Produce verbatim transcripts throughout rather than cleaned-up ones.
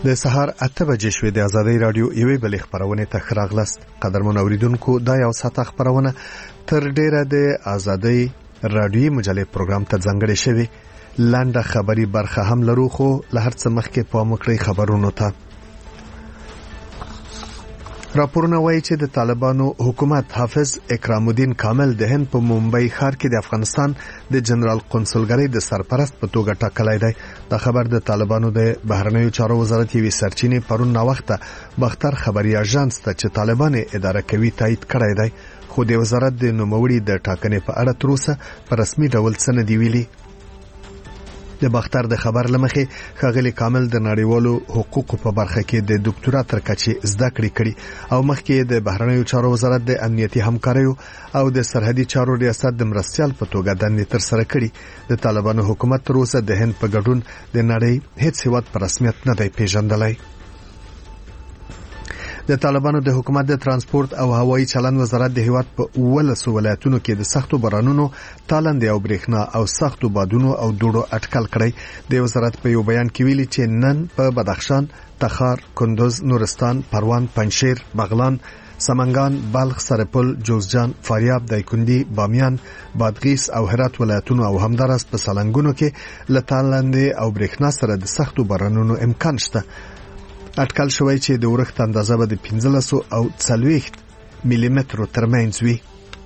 د سهار اته بجې شوې د آزادۍ رادیو یوې بلې خبرونه ته ښه راغلاست. قدرمن اوریدونکو، دا یو ساعت خبرونه تر ډیره د آزادۍ رادیوي مجلې پروګرام ته ځانګړې شوې. لنډه خبري برخه هم لرو، خو له هر څه مخکې پام وکړئ خبرونو ته. راپورونه وایي چې د طالبانو حکومت حافظ اکرام الدین کامل د هند په ممبئی ښار کې د افغانستان د جنرال قونسلګرۍ د سرپرست په توګه ټاکلی دی. دا خبر د طالبانو د بهرنیو چارو وزارت یوې سرچینې پرون ناوخته باختر خبري اژانس ته چې طالبان اداره کوي تایید کړی دی، خو د وزارت د نوموړي د ټاکنې په اړه تر اوسه په رسمي ډول څه نه دی ویلي. د باختر د خبر لمخې ښاغلي کامل د نړیوالو حقوقو په برخه کې د ډاکټرا تر کچې زده کړې کړي او مخکې د بهرنیو چارو وزارت د امنیتي همکاریو او د سرحدي چارو ریاست د مرستیال په توګه دندې تر سره کړي. د طالبانو حکومت تر اوسه د هند په ګډون د نړۍ هیڅ هیواد په رسمیت نه دی پیژندلی. د طالبانو د حکومت د ترانسپورت او هوایي چلند وزارت د هیواد په ولسو ولایتونو کې د سختو بارانونو، تالندې او برېښنا او سختو بادونو او دوړو اټکل کړی. د وزارت په یو بیان کې ویلي چې نن په بدخشان، تخار، کندوز، نورستان، پروان، پنجشیر، بغلان، سمنګان، بلخ، سرپل، جوزجان، فاریاب، دایکنډي، بامیان، بادغیس او هرات ولایتونو او همدارس په سالنګونو کې له تالندې او برېښنا سره د سختو بارانونو امکان شته. اټکل شوی چې د اورښت اندازه به د پنځلس او څلوېښت ملي مترو ترمنځ وي.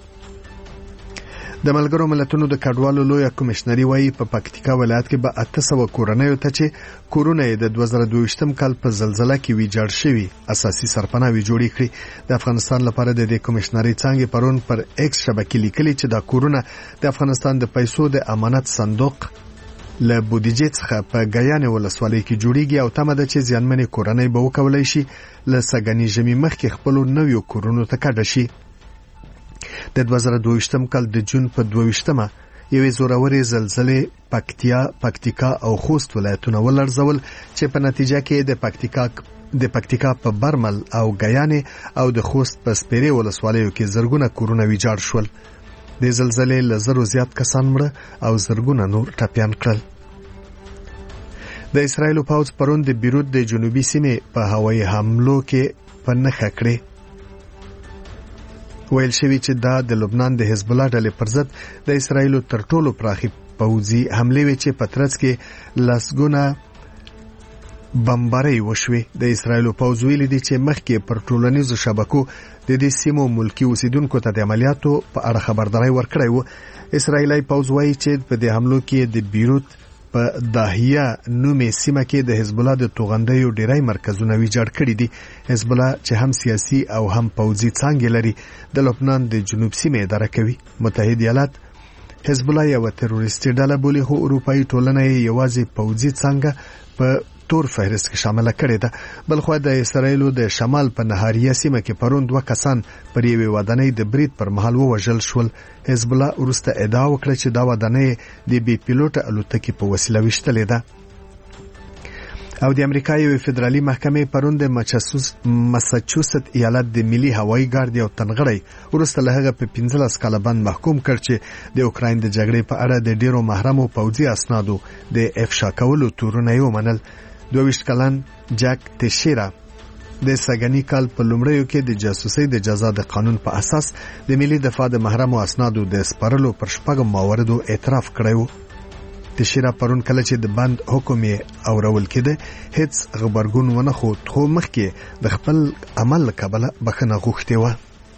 د ملګرو ملتونو د کډوالو لویه کمشنري وایي په پکتیکا ولایت کې به اته سوه کورنیو ته چې کورونه یې د دوه زره دوه ویشتم کال په زلزله کې ویجاړ شوي اساسي سرپناهي جوړې کړي. د افغانستان لپاره د دې کمشنري څانګې پرون پر ایکس شبکې لیکلي چې دا کورونه د افغانستان د پیسو د امانت صندوق له بودیجې څخه په ګیانې ولسوالۍ کې جوړیږي او تمه ده چې زیانمنې کورنۍ به وکولای شي له سږني ژمي مخکې خپلو نویو کورونو ته کډه شي. د دوه زره دوه ویشتم کال د جون په دوه ویشتمه یوې زورورې زلزلې پکتیا، پکتیکا او خوست ولایتونه ولړزول چې په نتیجه کې د پکتیکا د پکتیکا په برمل او ګیانې او د خوست په سپیرې ولسوالیو کې زرګونه کورونه ویجاړ شول. د زلزلې له زرو زیات کسان مړه او زرګونه نور ټپیان کړل. د اسرایلو پوځ پرون د بیروت د جنوبي سیمې په هوایي حملو کې په نښه کړې. ویل شوي چې دا د لبنان د حزب الله ډلې پر ضد د اسرایلو تر ټولو پراخي پوځي حملې وې چې په ترڅ کې لسګونه بمبارۍ وشوي. د اسرایلو پوځ ویلي دي چې مخکې پر ټولنیزو شبکو د دې سیمو ملکی اوسیدونکو ته د عملیاتو په اړه خبرداري ورکړی و. اسرایلی پوځ وایي چې په دې حملو کې د بیروت په داهیه نومې سیمه کې د حزب الله د توغندیو ډیری مرکزونه ویجاړ کړي دي. حزب الله چې هم سیاسي او هم پوځي څانګې لري، د لبنان د جنوب سیمې اداره کوي. متحد ایالات حزب الله یو تروریستي ډله بولي، خو اروپایي ټولنه یې یوازې پوځي څانګه په تور فهرست کې شامل کړي ده. بلخو د اسرایلو د شمال په نهاریه سیمه کې پرون دوه کسان پر یوې ودانۍ د برید پر مهال ووژل شول. حزب الله وروسته ادعا وکړه چې دا ودانۍ د بې پیلوټه الوتکې په وسیله ویشتلې ده. او د امریکا یوې فدرالي محکمې پرون د ماساچوست ایالت د ملي هوایي ګارد یو تنغړی وروسته له هغه په پنځلس کاله بند محکوم کړ چې د اوکراین د جګړې په اړه د ډیرو محرمو پوځي اسنادو د افشا کولو تورونه یې ومنل. دوه ویشت کلن جک تشیرا د سږني کال په لومړیو کې د جاسوسۍ د جزا د قانون په اساس د ملي دفاع د محرمو اسنادو د سپارلو پر شپږم مواردو اعتراف کړی و. تشیرا پرون کله چې د بند حکم یې اورول کېده هیڅ غبرګون ونه ښود، خو مخکې د خپل عمل له کبله بخښنه غوښتې وه.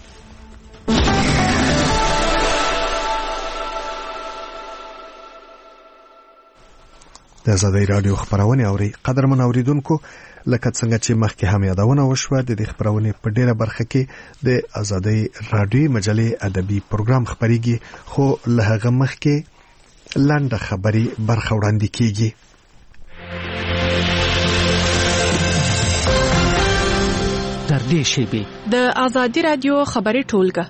د آزادۍ رادیو خبرونه اوري. قدرمن اوریدونکو، لکه څنګه چې مخکې هم یادونه وشوه، د دې خبرونه په ډیره برخه کې د آزادۍ رادیو مجلې ادبي پروګرام خبريږي، خو له هغه مخکې لنډه خبري برخه وړاندې کیږي. تر دې شیبې د آزادۍ رادیو خبري ټولګه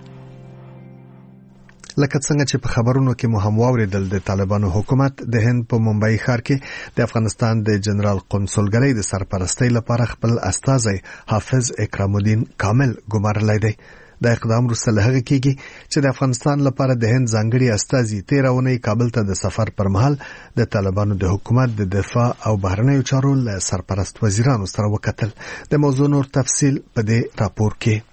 لکه څنګه چې په خبرونو کې مو هم واوریدل، د طالبانو حکومت د هند په ممبئی ښار کې د افغانستان د جنرال قونسلګرۍ د سرپرستۍ لپاره خپل استازی حافظ اکرام الدین کامل ګمارلی دی. د اقدام وروسته له هغه کېږي چې د افغانستان لپاره د هند ځانګړي استازي تېره اونۍ کابل ته د سفر پر مهال د طالبانو د حکومت د دفاع او بهرنیو چارو له سرپرست وزیرانو سره وکتل. د موضوع نور تفصیل په دې راپور کې.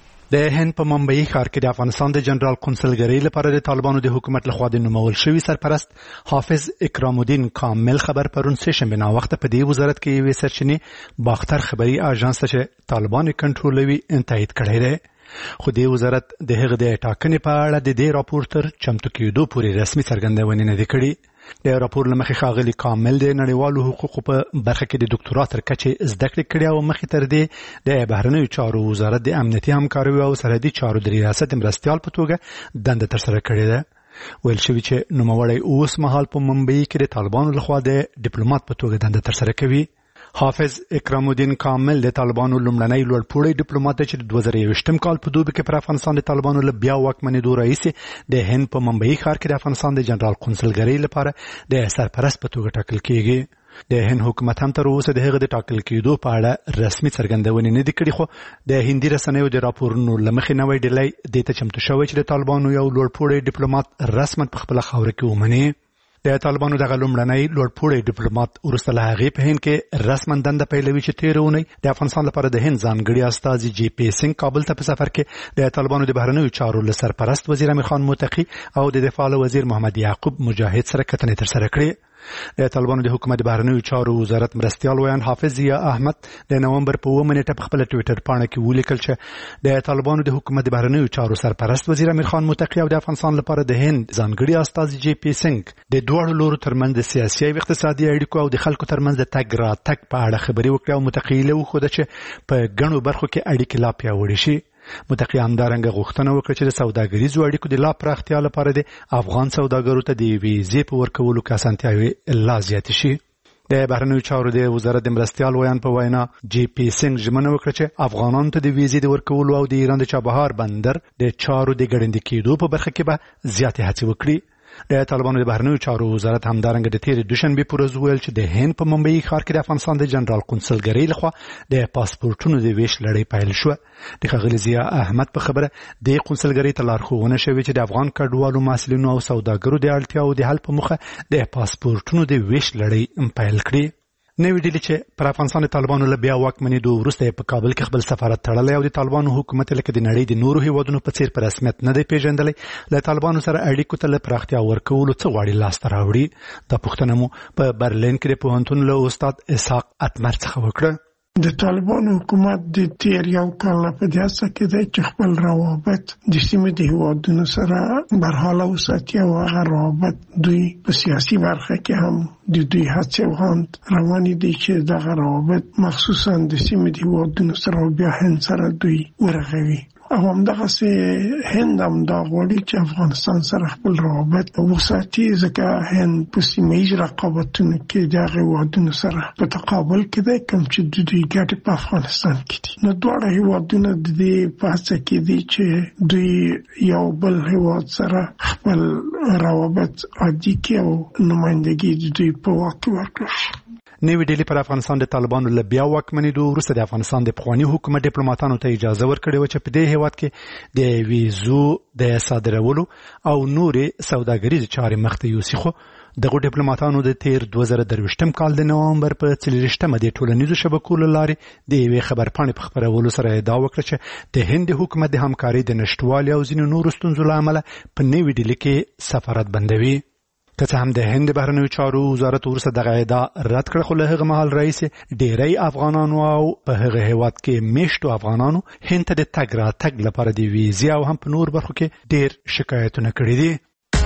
د هند په ممبئی ښار کې د افغانستان د جنرال کنسلګرۍ لپاره د طالبانو د حکومت لخوا د نومول شوي سرپرست حافظ اکرام الدین کامل خبر پرون سه شنبه ناوخته په دې وزارت کې یوې سرچینې باختر خبري اژانس ته چې طالبان کنټرولوي تایید کړی دی. خو د وزارت د هغه د ټاکنې په اړه د دې راپور تر چمتو کېدو پورې رسمي څرګندونې نه دي کړې. د راپور لمخې ښاغلي کامل د نړیوالو حقوقو په برخه کې د ډاکټرا تر کچې زده کړې کړې او مخې تر دې د بهرنیو چارو وزارت د امنیتي همکارۍ او سرحدي چارو د ریاست مرستیال په توګه دنده ترسره کړې ده. ویل شوي چې نوموړی اوس مهال په ممبئی کې د طالبانو لخوا د ډیپلوماټ په توګه دنده ترسره کوي. حافظ اکرام الدین کامل د طالبانو لومړنی لوړپوړی ډیپلوماټ دی چې د دوه زره یوویشتم کال په دوبي کې پر افغانستان د طالبانو له بیا واکمنېدو راهیسې د هند په ممبئی ښار کې د افغانستان د جنرال کنسلګرۍ لپاره د سرپرست په توګه ټاکل کېږي. د هند حکومت هم تر اوسه د هغه د ټاکل کېدو په اړه رسمي څرګندونې نه دي کړې، خو د هندي رسنیو د راپورونو له مخې نوی ډیلی دې ته چمتو شوی چې د طالبانو یو لوړپوړی ډیپلوماټ رسما په خپله خاوره کې ومني. د طالبانو دغه لومړنی لوړپوړی ډیپلوماټ وروسته له هغې په هند کې رسما دنده پیلوي چې تېره اونۍ د افغانستان لپاره د هند ځانګړي استازي جی پی سنګ کابل ته په سفر کې د طالبانو د بهرنیو چارو له سرپرست وزیر امیر خان متقي او د دفاع وزیر محمد یعقوب مجاهد سره کتنې ترسره کړې. د طالبانو د حکومت د بهرنیو چارو وزارت مرستیال ویان حافظ ضیا احمد د نومبر په اووه نیټه په خپله ټویټر پاڼه کې ولیکل چې د طالبانو د حکومت د بهرنیو چارو سرپرست وزیر امیر خان متقي او د افغانستان لپاره د هند ځانګړي استازي جی پی سنګ د دواړو لورو ترمنځ د سیاسي او اقتصادي اړیکو او د خلکو ترمنځ د تګ راتګ په اړه خبرې وکړې او متقي له وښوده چې په ګڼو برخو کې اړیکې لا پیاوړې شي. متقي همدارنګه غوښتنه وکړه چې د سوداګریزو اړیکو د لا پراختیا لپاره د افغان سوداګرو ته د ویزې په ورکولو کې اسانتیاوې لا زیاتې شي. د بهرنیو چارو د وزارت د مرستیال ویان په وینا جی پی سنګ ژمنه وکړه چې افغانانو ته د ویزې د ورکولو او د ایران د چابهار بندر د چارو د ګړندي کېدو په برخه کې به زیاتې هڅې وکړي. د طالبانو د بهرنیو چارو وزارت همدارنګه د تېرې دوشنبې په ورځ وویل چې د هند په ممبئی ښار کې د افغانستان د جنرال کنسلګرۍ لخوا د پاسپورټونو د ویش لړۍ پیل شوه. د ښاغلي ضیا احمد په خبره د کنسلګرۍ ته لارښوونه شوې چې د افغان کډوالو محصلینو او سوداګرو د اړتیاو د حل په موخه د پاسپورټونو د ویش لړۍ پیل کړي. نوې ډیلي چې پر افغانستان د طالبانو له بیا واکمنېدو وروسته په کابل کې خپل سفارت تړلی او د طالبانو حکومت لکه د نړۍ د نورو هیوادونو په څیر په رسمیت نه دی پیژندلی، له طالبانو سره اړیکو ته له پراختیا ورکولو څه غواړي لاسته راوړي. دا پوښتنه مو په برلین کې د پوهنتون له استاد اسحاق اتمر څخه وکړه. د طالبانو حکومت د تیر یو کال په دې هڅه کې دی چې خپل روابط د سیمې د هیوادونو سره برحاله وساتي او هغه روابط دوی په سیاسي برخه کې هم د دوی هڅې وغند روانې دي چې دغه روابط مخصوصا د سیمې د هیوادونو سره او بیا هند سره دوی ورغوي. او همدغسې هند هم دا غواړي چې افغانستان سره خپل روابط وساتي، ځکه هند په سیمه ییز رقابتونو کې د هغې هیوادونو سره په تقابل کې دی کوم چې د دوی ګټې په افغانستان کې دي. نو دواړه هیوادونه د دې په هڅه کې دي چې دوی یو بل هیواد سره خپل روابط عادي کړي او نمایندګي د دوی په واک کې ورکړي شي. نوې ډیلي پر افغانستان د طالبانو له بیا واکمنېدو وروسته د افغانستان د پخواني حکومت ډیپلوماټانو ته اجازه ورکړې وه چې په دې هیواد کې د ویزو د صادرولو او نورې سوداګریزې چارې مخته یوسي. خو دغو ډیپلوماټانو د تیر دوه زره درویشتم کال د نومبر په څلېرویشتمه د ټولنیزو شبکو له لارې د یوې خبرپاڼې په خپرولو سره ادعا وکړه چې د هند حکومت د همکارۍ د نشتوالي او ځینو نورو ستونزو له امله په نوې ډیلي کې سفارت بندوي. که څه هم د هند بهرنیو چارو وزارت وروسته دغه ادعا رد کړه، خو له هغه مهال راهیسې ډیری افغانانو او په هغه هیواد کې میشتو افغانانو هند ته د تګ راتګ لپاره د ویزې او هم په نور برخو کې ډیر شکایتونه کړي دي.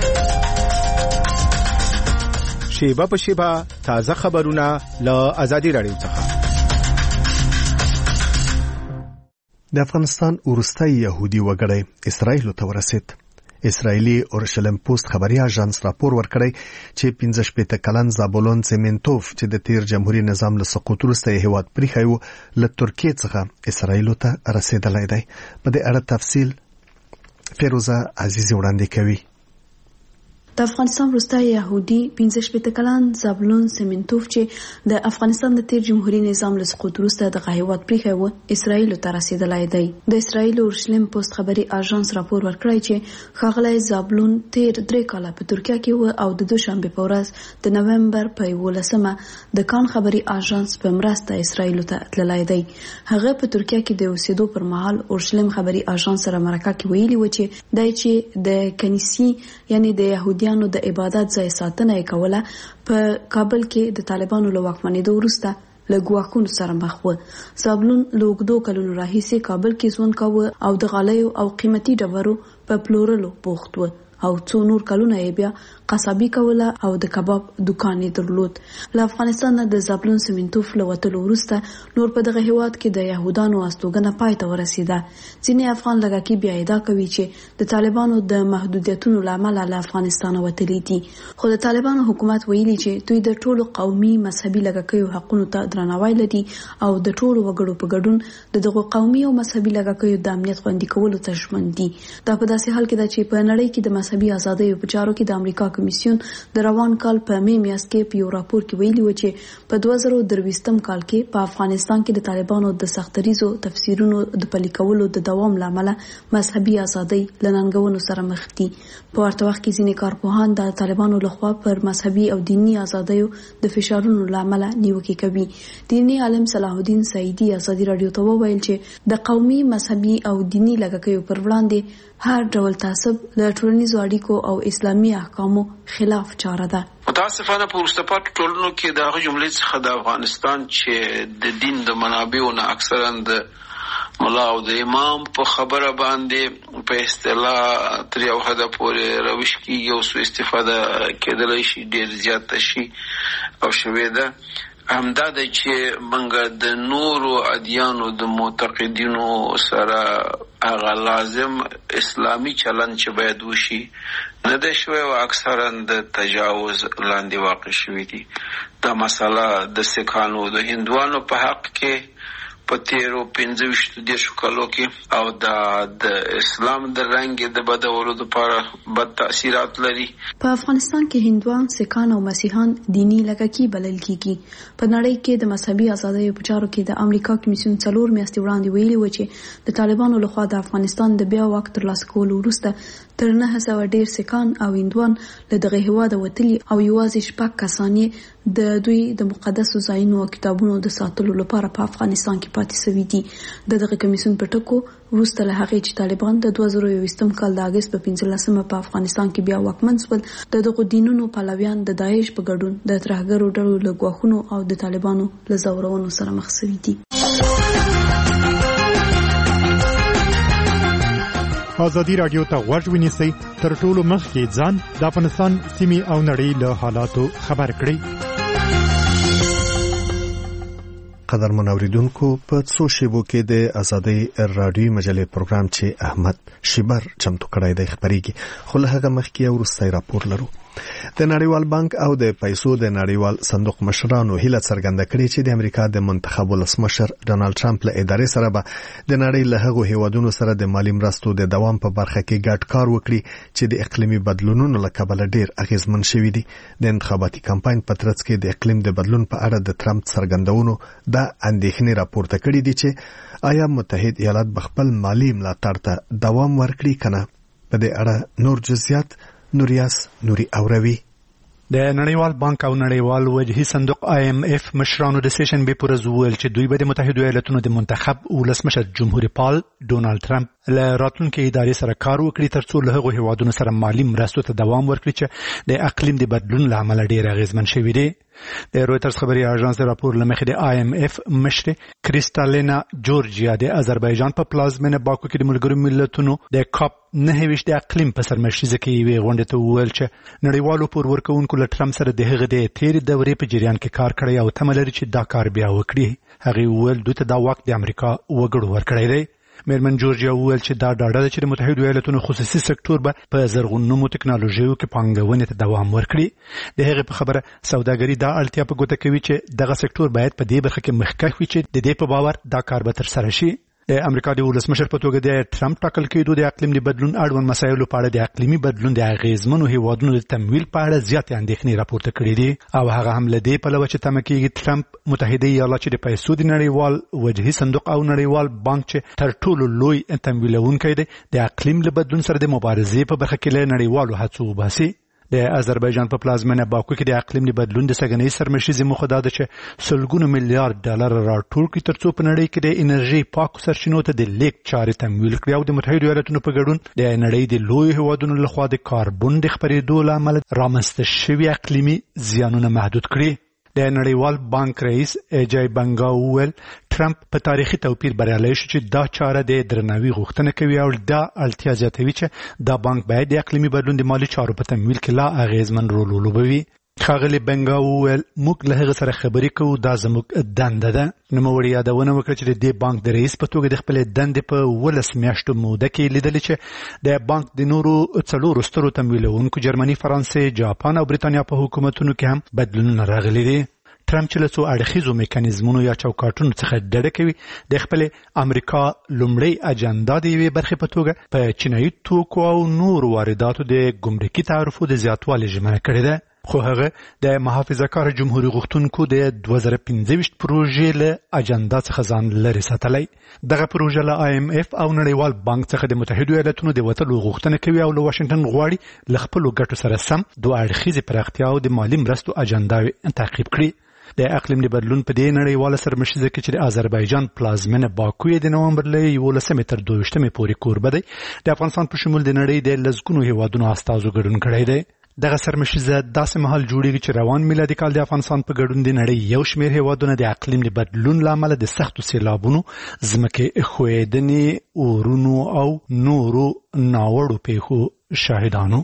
شیبه په شیبه تازه خبرونه له آزادي راډیو څخه. د افغانستان وروستی یهودي وګړی اسرائیل ته ورسید. اسرائیلي اورشلیم پوسټ خبري اژانس راپور ورکړی چې پنځه شپېته کلن زابولون سیمنټوف چې د تیر جمهوریت نظام له سقوط وروسته هیواد پریښی و له ترکیې څخه اسرائیل ته رسیدلی دی. په دې اړه تفصیل فیروزه عزیزی وړاندې کوي. د افغانستان وروستی يهودي پنځه شپېته کلن زابلون سیمنټوف چې د افغانستان د تیر جمهوریت نظام له سقوط وروسته دغه هیواد پریښی و اسرائیل ته رسیدلی دی. د اسرائیل اورشلیم پوسټ خبري اژانس راپور ورکړی چې ښاغلی زابلون تیر درې کاله په ترکیه کې و او د دوشنبه په ورځ د نومبر په یولسمه د کان خبري اژانس په مرسته اسرائیل ته تللی دی. هغه په ترکیه کې د اوسېدو پر مهال اورشلیم خبري اژانس سره مرکه کې ویلي و چې دای چې د کنيسي یعنی د يهودي نو د عبادت ځای ساتنه کوله په کابل کې د طالبانو له واکمنېدو وروسته له ګواښونو سره مخ و. زابلون له اوږدو کلونو راهیسې کابل کې ژوند کاوه او د غالیو او قیمتي ډبرو په پلورلو بوخت و او څو نور کلونه یې بیا قصابي کوله او د کباب دکان یې درلود. له افغانستان نه د زابلون سیمنټوف له وتلو وروسته نور په دغه هیواد کې د یهودانو استوګنه پای ته ورسیده. ځینې افغان لږکي بیا ادعا کوي چې د طالبانو د محدودیتونو له امله له افغانستانه وتلي دي، خو د طالبانو حکومت ویلي چې دوی د ټولو قومي مذهبي لږکیو حقونو ته درناوی لري او د ټولو وګړو په ګډون د دغو قومي او مذهبي لږکیو د امنیت خوندي کولو ته ژمن دي. دا په داسې حال کې ده چې په نړۍ کې د مذهبي ازادۍ په چارو کې د امریکا کمیسیون د روان کال په مې میاشت کې په یو راپور کې ویلي و چې په دوه زره درویشتم کال کې په افغانستان کې د طالبانو د سختریزو تفسیرونو د پلي کولو د دوام لامل مذهبي ازادۍ له ننګونو سره مخ دي. په ورته وخت کې ځینې کارپوهان د طالبانو لخوا پر مذهبي او دینی ازادیو د فشارونو لامل نیوکې کوي. دینی عالم صلاح الدین سعیدی ازادي رادیو ته وویل چې د قومي مذهبي او دینی لږکیو پر وړاندې هر ډول تعصب له ټولنیزو اړیکو او اسلامي احکامو خلاف چاره ده. متاسفانه په وروسته پاتې ټولنو کې د هغه جملې څخه د افغانستان چې د دین د منابعو نه اکثرا د ملا او د امام په خبره باندې په اصطلاح تر یو حده پورې روش کېږي او سوء استفاده کېدلی شي، ډېر زیاته شي او شوې ده. همدا ده چې موږ د نورو ادیانو د معتقدینو سره هغه لازم اسلامي چلند چې باید وشي نه ده شوی او اکثرا د تجاوز لاندې واقع شوي دي. دا مسله د سکانو د هندوانو په حق کې په تیرو پنځه ویشتو دېرشو کالو کې او د اسلام د رنګ د بدولو لپاره بد تاثیرات لري. په افغانستان کې هندوان، سکان او مسیحان دینی لږکي بلل کیږي. په نړۍ کې د مذهبي ازادۍ په چارو کې د امریکا کمیسیون څلور میاشتې وړاندې ویلي و چې د طالبانو لخوا د افغانستان د بیا واک ترلاسه کولو وروسته تر نه سوه ډېر سکان او هندوان له دغه هیواده وتلي او یوازې شپږ کسان یې د دوی د مقدسو ځایونو او کتابونو د ساتلو لپاره په افغانستان کې پاتې شوي دي. د دغه کمیسیون په ټکو وروسته له هغې چې طالبان د دوه زره یوویشتم کال د اګست په پنځلسمه په افغانستان کې بیا واکمن شول، د دغو دینونو پلویان د داعش په ګډون د ترهګرو ډلو له ګواښونو او د طالبانو له ځورونو سره مخ شوي دي. ازادي رادیو ته غوږ ونیسئ، تر ټولو مخکې ځان د افغانستان سیمې او نړۍ له حالاتو خبر کړئ. قدرمن اوریدونکو، په څو شیبو کې د ازادي رادیو مجلې پروګرام چې احمد شیبر چمتو کړی دی خبرېږي، خو له هغه مخکې یو وروستی راپور لرو. د نړیوال بانک او د پیسو د نړیوال صندوق مشرانو هیله څرګنده کړې چې د امریکا د منتخب ولسمشر ډونالد ټرمپ له ادارې سره به د نړۍ له هغو هیوادونو سره د مالی مرستو د دوام په برخه کې ګډ کار وکړي چې د اقلیمي بدلونونو له کبله ډیر اغیزمن شوي دي. د انتخاباتي کمپاین په ترڅ کې د اقلیم د بدلون په اړه د ټرمپ څرګندونو دا اندېښنې راپورته کړي دي چې آیا متحد ایالات بخپل مالی ملاتړ ته دوام ورکړي کنه. په دې اړه نور جزئیات نوریاس نوري اوروي. د نړیوال بانک او نړیوال وجهي صندوق آی ایم اف مشرانو د سیشن به پر زوول چې دوی به د متحده ایالاتونو د منتخب ولسمشر جمهوریت پال ډونالد ټرمپ له راتلونکي ادارې سره کار وکړي ترڅو له هغو هیوادونو سره مالی مرستو ته دوام ورکړي چې د اقلیم د بدلون له امله ډېر اغیزمن شوي دي. د رویټرز خبري اژانس راپور لمخې د آی ایم اف مشر کریستالینا جورجیا د آذربایجان په پلازمینه باکو کې د ملګرو ملتونو د کاپ نه ویشت د اقلیم په سرمشریزه کې وی غونډه ته وویل چې نړیوالو پور ورکوونکو له ټرمپ سره د هغه د تیر دورې په جریان کې کار کړی او تمه لري چې دا کار بیا وکړي. هغه وویل دوی ته دا وخت د امریکا وګړو ورکړی دی. میرمن جورجیا وویل چې دا ډاډه ده چې د متحده ایالاتونو خصوصي سکتور به په زرغونو ټکنالوژیو کې پانګونې ته دوام ورکړي. د هغې په خبره سوداګري دا اړتیا په ګوته کوي چې دغه سکتور باید په دې برخه کې مخکښ وي چې د دې په باور دا کار به ترسره شي. د امریکا د ولسمشر په توګه د ټرمپ ټاکل کېدو د اقلیم د بدلون اړوند مسایلو په اړه د اقلیمي بدلون د اغیزمنو هیوادونو د تمویل په اړه زیاتې اندېښنې راپورته کړې دي او هغه هم له دې پلوه چې تمه کېږي ټرمپ متحده ایالات چې د پیسو د نړیوال وجهي صندوق او نړیوال بانک چې تر ټولو لوی تمویلونکی دی د اقلیم له بدلون سره د مبارزې په برخه کې له نړیوالو هڅو وباسي. د آذربایجان په پلازمینه باکو کې د اقلیم د بدلون د سګنۍ سرمشیزې موخه دا ده چې سلګونو میلیارډ ډالر راټول کړي ترڅو په نړۍ کې د انرژي پاکو سرچینو ته د لیک چارې تمویل کړي او د متحده ایالاتونو په ګډون د نړۍ د لوی هیوادونو لخوا د کاربن د خپرېدو له امله رامنځته شوي اقلیمي زیانونه محدود کړي. د نړیوال بانک رئیس ایجای بنگا وویل ټرمپ په تاریخي توپیر بریالی شو چې دا چاره د درناوي غوښتنه کوي او دا اړتیا زیاتوي چې دا بانک باید د اقلیمي بدلون د مالي چارو په تمویل کې لا اغیزمن رول ولوبوي. ښاغلي بنگا وویل موږ له هغه سره خبرې کوو دا زموږ دنده ده. نوموړي یادونه وکړه چې د دې بانک د رئیس په توګه د خپلې دندې په ولس میاشتو موده کې لیدلې چې د بانک د نورو څلورو سترو تمویلونکو جرمني، فرانسې، جاپان او بریتانیا په حکومتونو کې هم بدلونونه راغلي دي. ټرمپ چې له څو اړخیزو میکانیزمونو یا چوکاټونو څخه ډډه کوي د خپلې امریکا لومړی اجنډا د یوې برخې په توګه په چینایي توکو او نورو وارداتو د ګمرکي تعرفو د زیاتوالي ژمنه کړې ده. خو هغه د محافظه‌کار جمهوریت غوښتونکو د دوه زره پنځه ویشت پروژې له اجنډا څخه ځان لرې ساتلی. دغه پروژه له آی ایم اف او نړیوال بانک څخه د متحده ایالاتونو د وتلو غوښتنه کوي او له واشنګټن غواړي له خپلو ګټو سره سم دوه اړخیزې پراختیا او د مالي مرستو اجنډاوې تعقیب کړي. د اقلیم د بدلون په دې نړیواله سرمشیزه کې چې د آذربایجان پلازمینه باکو د نومبر له یولسمې تر دویشتمې پورې کوربه دی د افغانستان په شمول د نړۍ د لسګونو هیوادونو استازو ګډون کړی دی. دغه سرمشیزه داسې مهال جوړیږي چې روان میلادي کال د افغانستان په ګډون د نړۍ یو شمېر هیوادونه د اقلیم د بدلون له امله د سختو سیلابونو، ځمکې ښویدنې، اورونو او نورو ناوړو پیښو شاهدانو.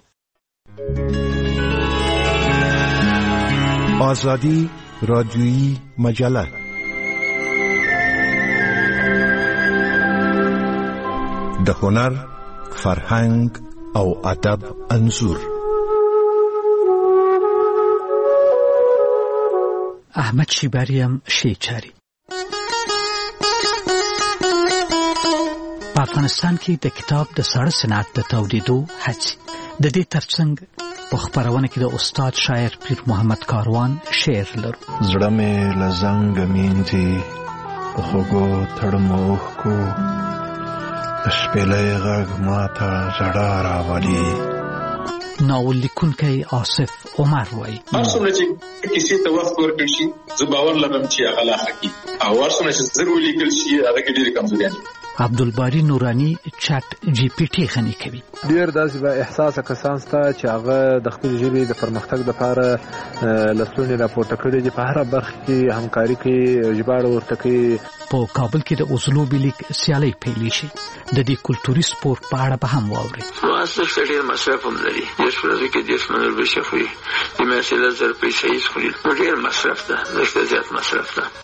آزادی رادیویی مجله د هنر، فرهنګ او ادب انځور. احمد شیباریم شیچاری په افغانستان کې د کتاب د ساړه صنعت د تولیدو هڅې د دې ترڅنګ په خپرونه کې د استاد شاعر پیر محمد کاروان شعر لرو. زړه مې له زنګه مینځي په خوږو تړمو کو د شپېلۍ غږ ماته ژړا راولي. ناول لیکونکی آصف عمر وایي هر څومره چې کیسې ته وخت ورکړل شي زه باور لرم چې هغه لا ښه کېږي او هر څومره چې زر ولیکل شي هغه کې ډېرې کمزوریانې دي. عبدالباری نورانی چټ جی پی ټي غني کوي. ډېر داسې با احساسه کسان شته چې هغه د خپل ژبې د پرمختګ لپاره لستونې راپورته کړي دي، په هره برخه کې همکاري کوي، ژباړه ورته کوي. په کابل کې د اسلوبي لیک سیالۍ پیل شي. د دې کلتوري سپورت په اړه به هم واوري. مؤسسه ډېر مصرف هم لري. د شورا کې د اسمنل بشي خوري د مسله زر پیسې یې خوري. ډېر مصرف ده، ډېر زیات مصرف ده.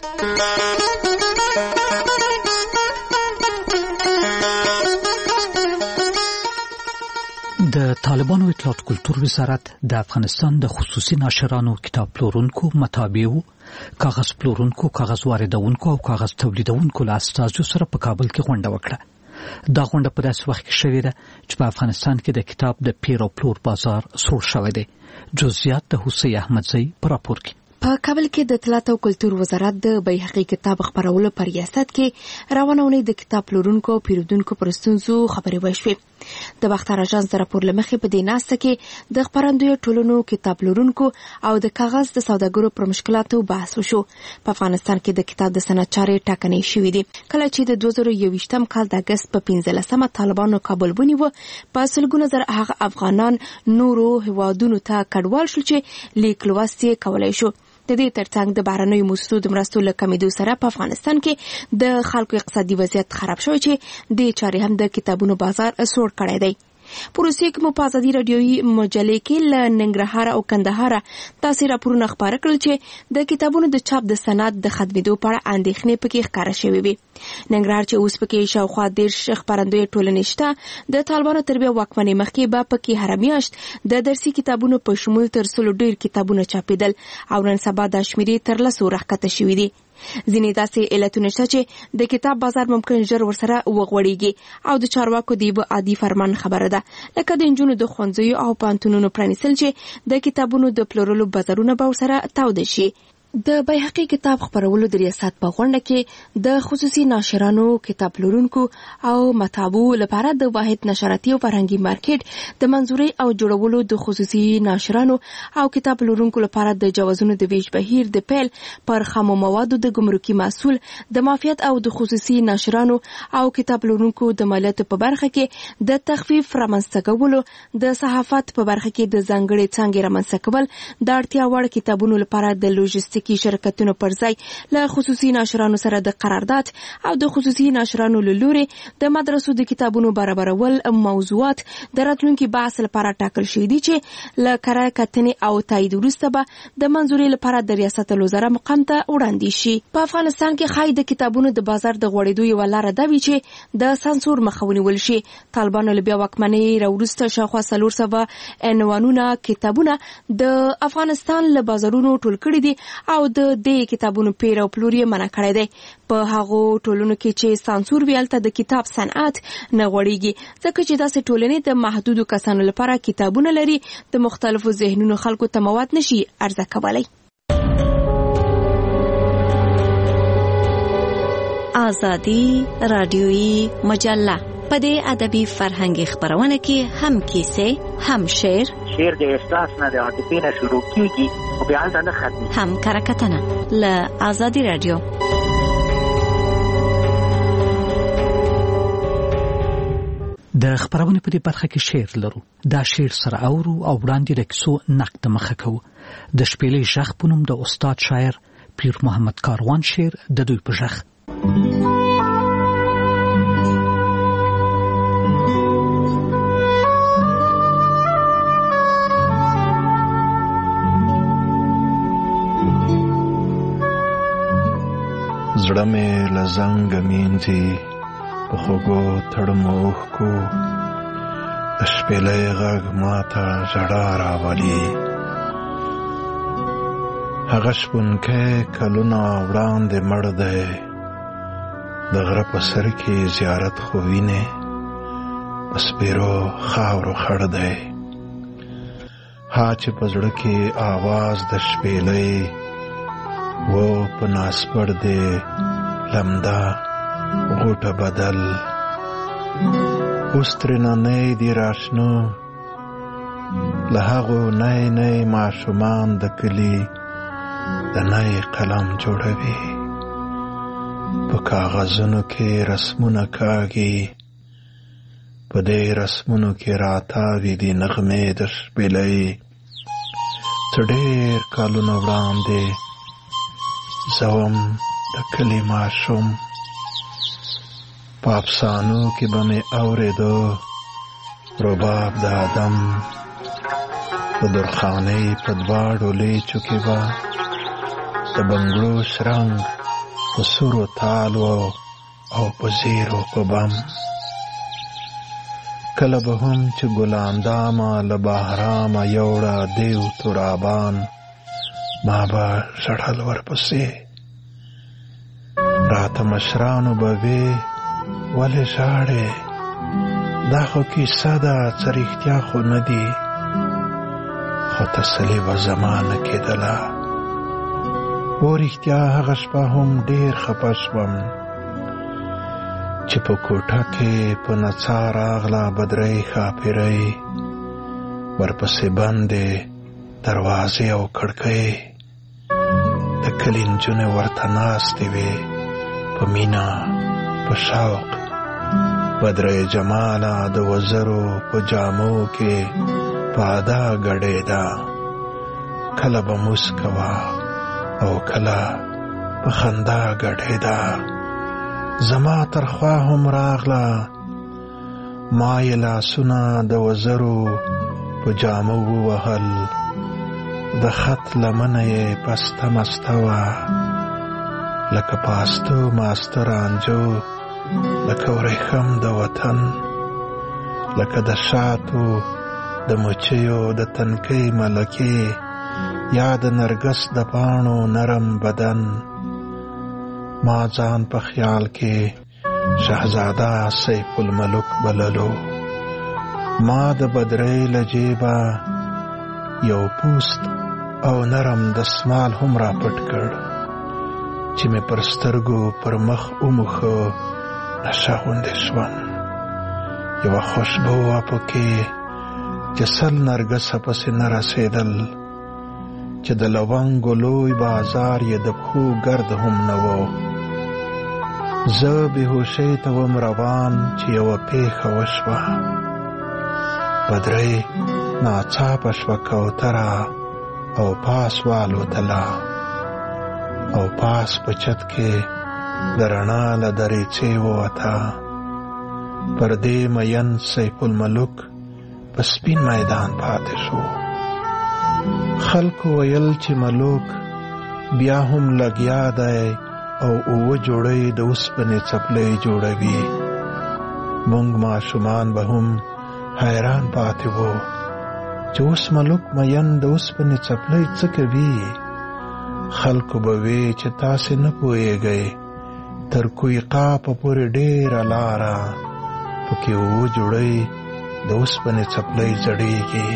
د طالبانو اطلاعات کلتور وزارت د افغانستان د خصوصي ناشرانو، کتاب پلورونکو، مطابعو، کاغذ پلورونکو، کاغذ واردونکو او کاغذ تولیدونکو له استازو سره په کابل کې غونډه وکړه. دا غونډه په داسې وخت کې شوې ده چې په افغانستان کې د کتاب د پیر او پلور بازار سوړ شوی دی. جزئیات د حسین احمدزی په راپور کې. په کابل کې د اطلاعات او کلتور وزارت د بیهقي کتاب خپرولو پر ریاست کې روانه ونې د کتاب پلورونکو او پیرودونکو پر ستونزو خبرې وشوې. د باختر اژانس د راپور له مخې په دې ناسته کې د خپرندوی ټولنو، کتاب پلورونکو او د کاغذ د سوداګرو پر مشکلاتو بحث وشو. په افغانستان کې د کتاب د صنعت چارې ټاکنې شوې دي. کله چې د دوه زره یوویشتم کال د اګست په پنځلسمه طالبانو کابل ونیو، په سلګونه زره هغه افغانان نورو هیوادونو ته کډوال شول چې لیک لوست یې کولای شو. د دې ترڅنګ د بهرنیو موسسو د مرستو له کمیدو سره په افغانستان کې د خلکو اقتصادي وضعیت خراب شوی چې د چارې هم د کتابونو بازار سوړ کړی دی. پروسې کې مو په ازادي رادیویي مجلې کې له ننګرهار او کندهار تاسو راپورونه خبره کړل چې د کتابونو د چاپ د صنعت د خدمتو په اړه اندېښنې پکې ښکاره شوې وي. ننګرهار چې اوس پکې شاوخوا دېرش خپرندوی ټولنې شته، د طالبانو تر بیا واکمنۍ مخکې به پکې هره میاشت د درسي کتابونو په شمول تر سلو ډېر کتابونه چاپېدل او نن سبا دا شمېرې تر لسو راښکته شوي دي. ځینې داسې علتونه شته چې د کتاب بازار ممکن ژر ورسره وغوړېږي او د چارواکو د یو عادي فرمان خبره ده، لکه د نجونو د ښوونځیو او پوهنتونونو پرانیستل چې د کتابونو د پلورلو بازارونه به ورسره تاوده شي. د بیهقي کتاب خپرولو د ریاست په غونډه کې د خصوصي ناشرانو، کتاب پلورونکو او مطبعو لپاره د واحد نشراتي او فرهنګي مارکیټ د منظوري او جوړولو، د خصوصي ناشرانو او کتاب پلورونکو لپاره د جوازونو د ویش بهیر د پیل پر خامو موادو د ګمرکي مسؤل، د معافیت او د خصوصي ناشرانو او کتاب پلورونکو د مالیاتو په برخه کې د تخفیف رامنځته کولو، د صحافت په برخه کې د ځانګړي څانګې رامنځته کول، د اړتیا وړ کتابونو لپاره د لوجستیک کی شرکتونو پر ځای له خصوصي ناشرانو سره د قرارداد او د خصوصي ناشرانو له لوري د مدرسو د کتابونو برابرول موضوعات د راتلونکي بحث لپاره ټاکل شوي دي چې له کره کتنې او تایید وروسته به د منظوري لپاره د ریاست الوزرا مقام ته وړاندې شي. په افغانستان کې خای د کتابونو د بازار د غوړېدو یوه لاره دا وي چې د سانسور مخه ونیول شي. طالبانو له بیا واکمنۍ راوروسته شاوخوا څلور سوه عنوانونه کتابونه د افغانستان له بازارونو ټول کړي دي او د دې کتابونو پیر او پلور یې منع کړی دی. په هغو ټولنو کې چې سانسور وي هلته د کتاب صنعت نه غوړېږي، ځکه چې داسې ټولنې د محدودو کسانو لپاره کتابونه لري، د مختلفو ذهنونو خلکو ته مواد نشي عرضه کولی. آزادي رادیویی مجله په دې ادبي فرهنګي خبرونه کې هم کیسې، هم شعر، شعر د احساس نه د عاطفې نه شروع کیږي او بیا هلته نه ختمي، هم کرکټنه له آزادي رادیو. د خبرونه په دې برخه کې شعر لرو. دا شعر سره اورو او وړاندې د کیسو نقد مخه کوو. د شپېلې ژغ په نوم د استاد شاعر پیر محمد کاروان شعر د دوی په ژغ. زړه مې له زنګه مینځي په خوږو تړمو اوښکو، د شپېلۍ غږ ماته ژړا راولي. هغه شپونکی کلونه وړاندې مړ دی، د غره په سر کې زیارت خو وینې، په سپېرو خاورو خړ دی. ها چې په زړه کې آواز د شپېلۍ و په ناسپړ دی لمده غوټه بدل. اوس ترېنه نی دي راشنو له هغو نی نی ماشومان د کلي د نی قلم جوړوي. په کاغذونو کې رسمونه کاږي، په دې رسمونو کې راتاوي دي نغمې د شپېلۍ. څه ډېر کلونه وړاندې زوم د کلي ماشوم، په افسانو کې به مې اورېدو رباب د آدم، د درخانۍ په دواړو لیچو کې به د بنګړو شرنګ په سورو تالو او په زیرو په بم. کله به هم چې ګلاندامه له بهرامه یوړه دیو ترابان، ما به ژړل ورپسې. راته مشرانو به وې ولې ژاړې، دا خو کیسه ده څه رښتیا خو نه دي. خو تسلي به زما نه کېدله، و رښتیا هغه شپه هم ډېر خفه شوم چې په کوټه کې په نڅا راغله بدرۍ ښاپېرۍ، ورپسې بندې دروازې او کړکۍ. د کلي نجونې ورته ناستې وې په مینه په شوق. بدرۍ جماله د وزرو په جامو کې په ادا ګډېده، کله به موسکه وه او کله په خندا ګډېده. زما تر خوا هم راغله، ما یې لاسونه د وزرو په جامو ووهل، د خط لمنه یې پسته مسته وه، لکه پاستو ماسته رانجو، لکه ورېښم د وطن، لکه د شاتو د مچیو د تنکۍ ملکې، یا د نرګس د پاڼو نرم بدن. ما ځان په خیال کې شهزاده سیف الملک بللو. ما د بدرۍ له جیبه یو پوست او نرم دستمال هم را پټ کړ چې مې پر سترګو پر مخ وموښه. نشه غوندې شوم. یوه خوشبو وه پکې چې سل نرګسه پسې نه رسېدل، چې د لونګو لوی بازار یې د پښو ګرد هم نه و. زه بېهوشۍ ته وم روان چې یوه پېښه وشوه. بدرۍ ناڅاپه شوه کوتره او پاس والوتله، او پاس په چت کې د رڼا له دریڅې ووته. پر دې مین سیف الملک په سپین میدان پاتې شو. خلکو ویل چې ملوک بیا هم لګیا دی او اوه جوړۍ د اوسپنې څپلۍ جوړوي. موږ ماشومان به هم حیران پاتې وو چې اوس ملوک مین د اوسپنې څپلۍ څه کوي. خلکو به وی چې تاسې نه پوهېږئ، تر کویقاپه پورې ډېره لاره پکې اوه جوړۍ د اوسپنې څپلۍ زړېږي.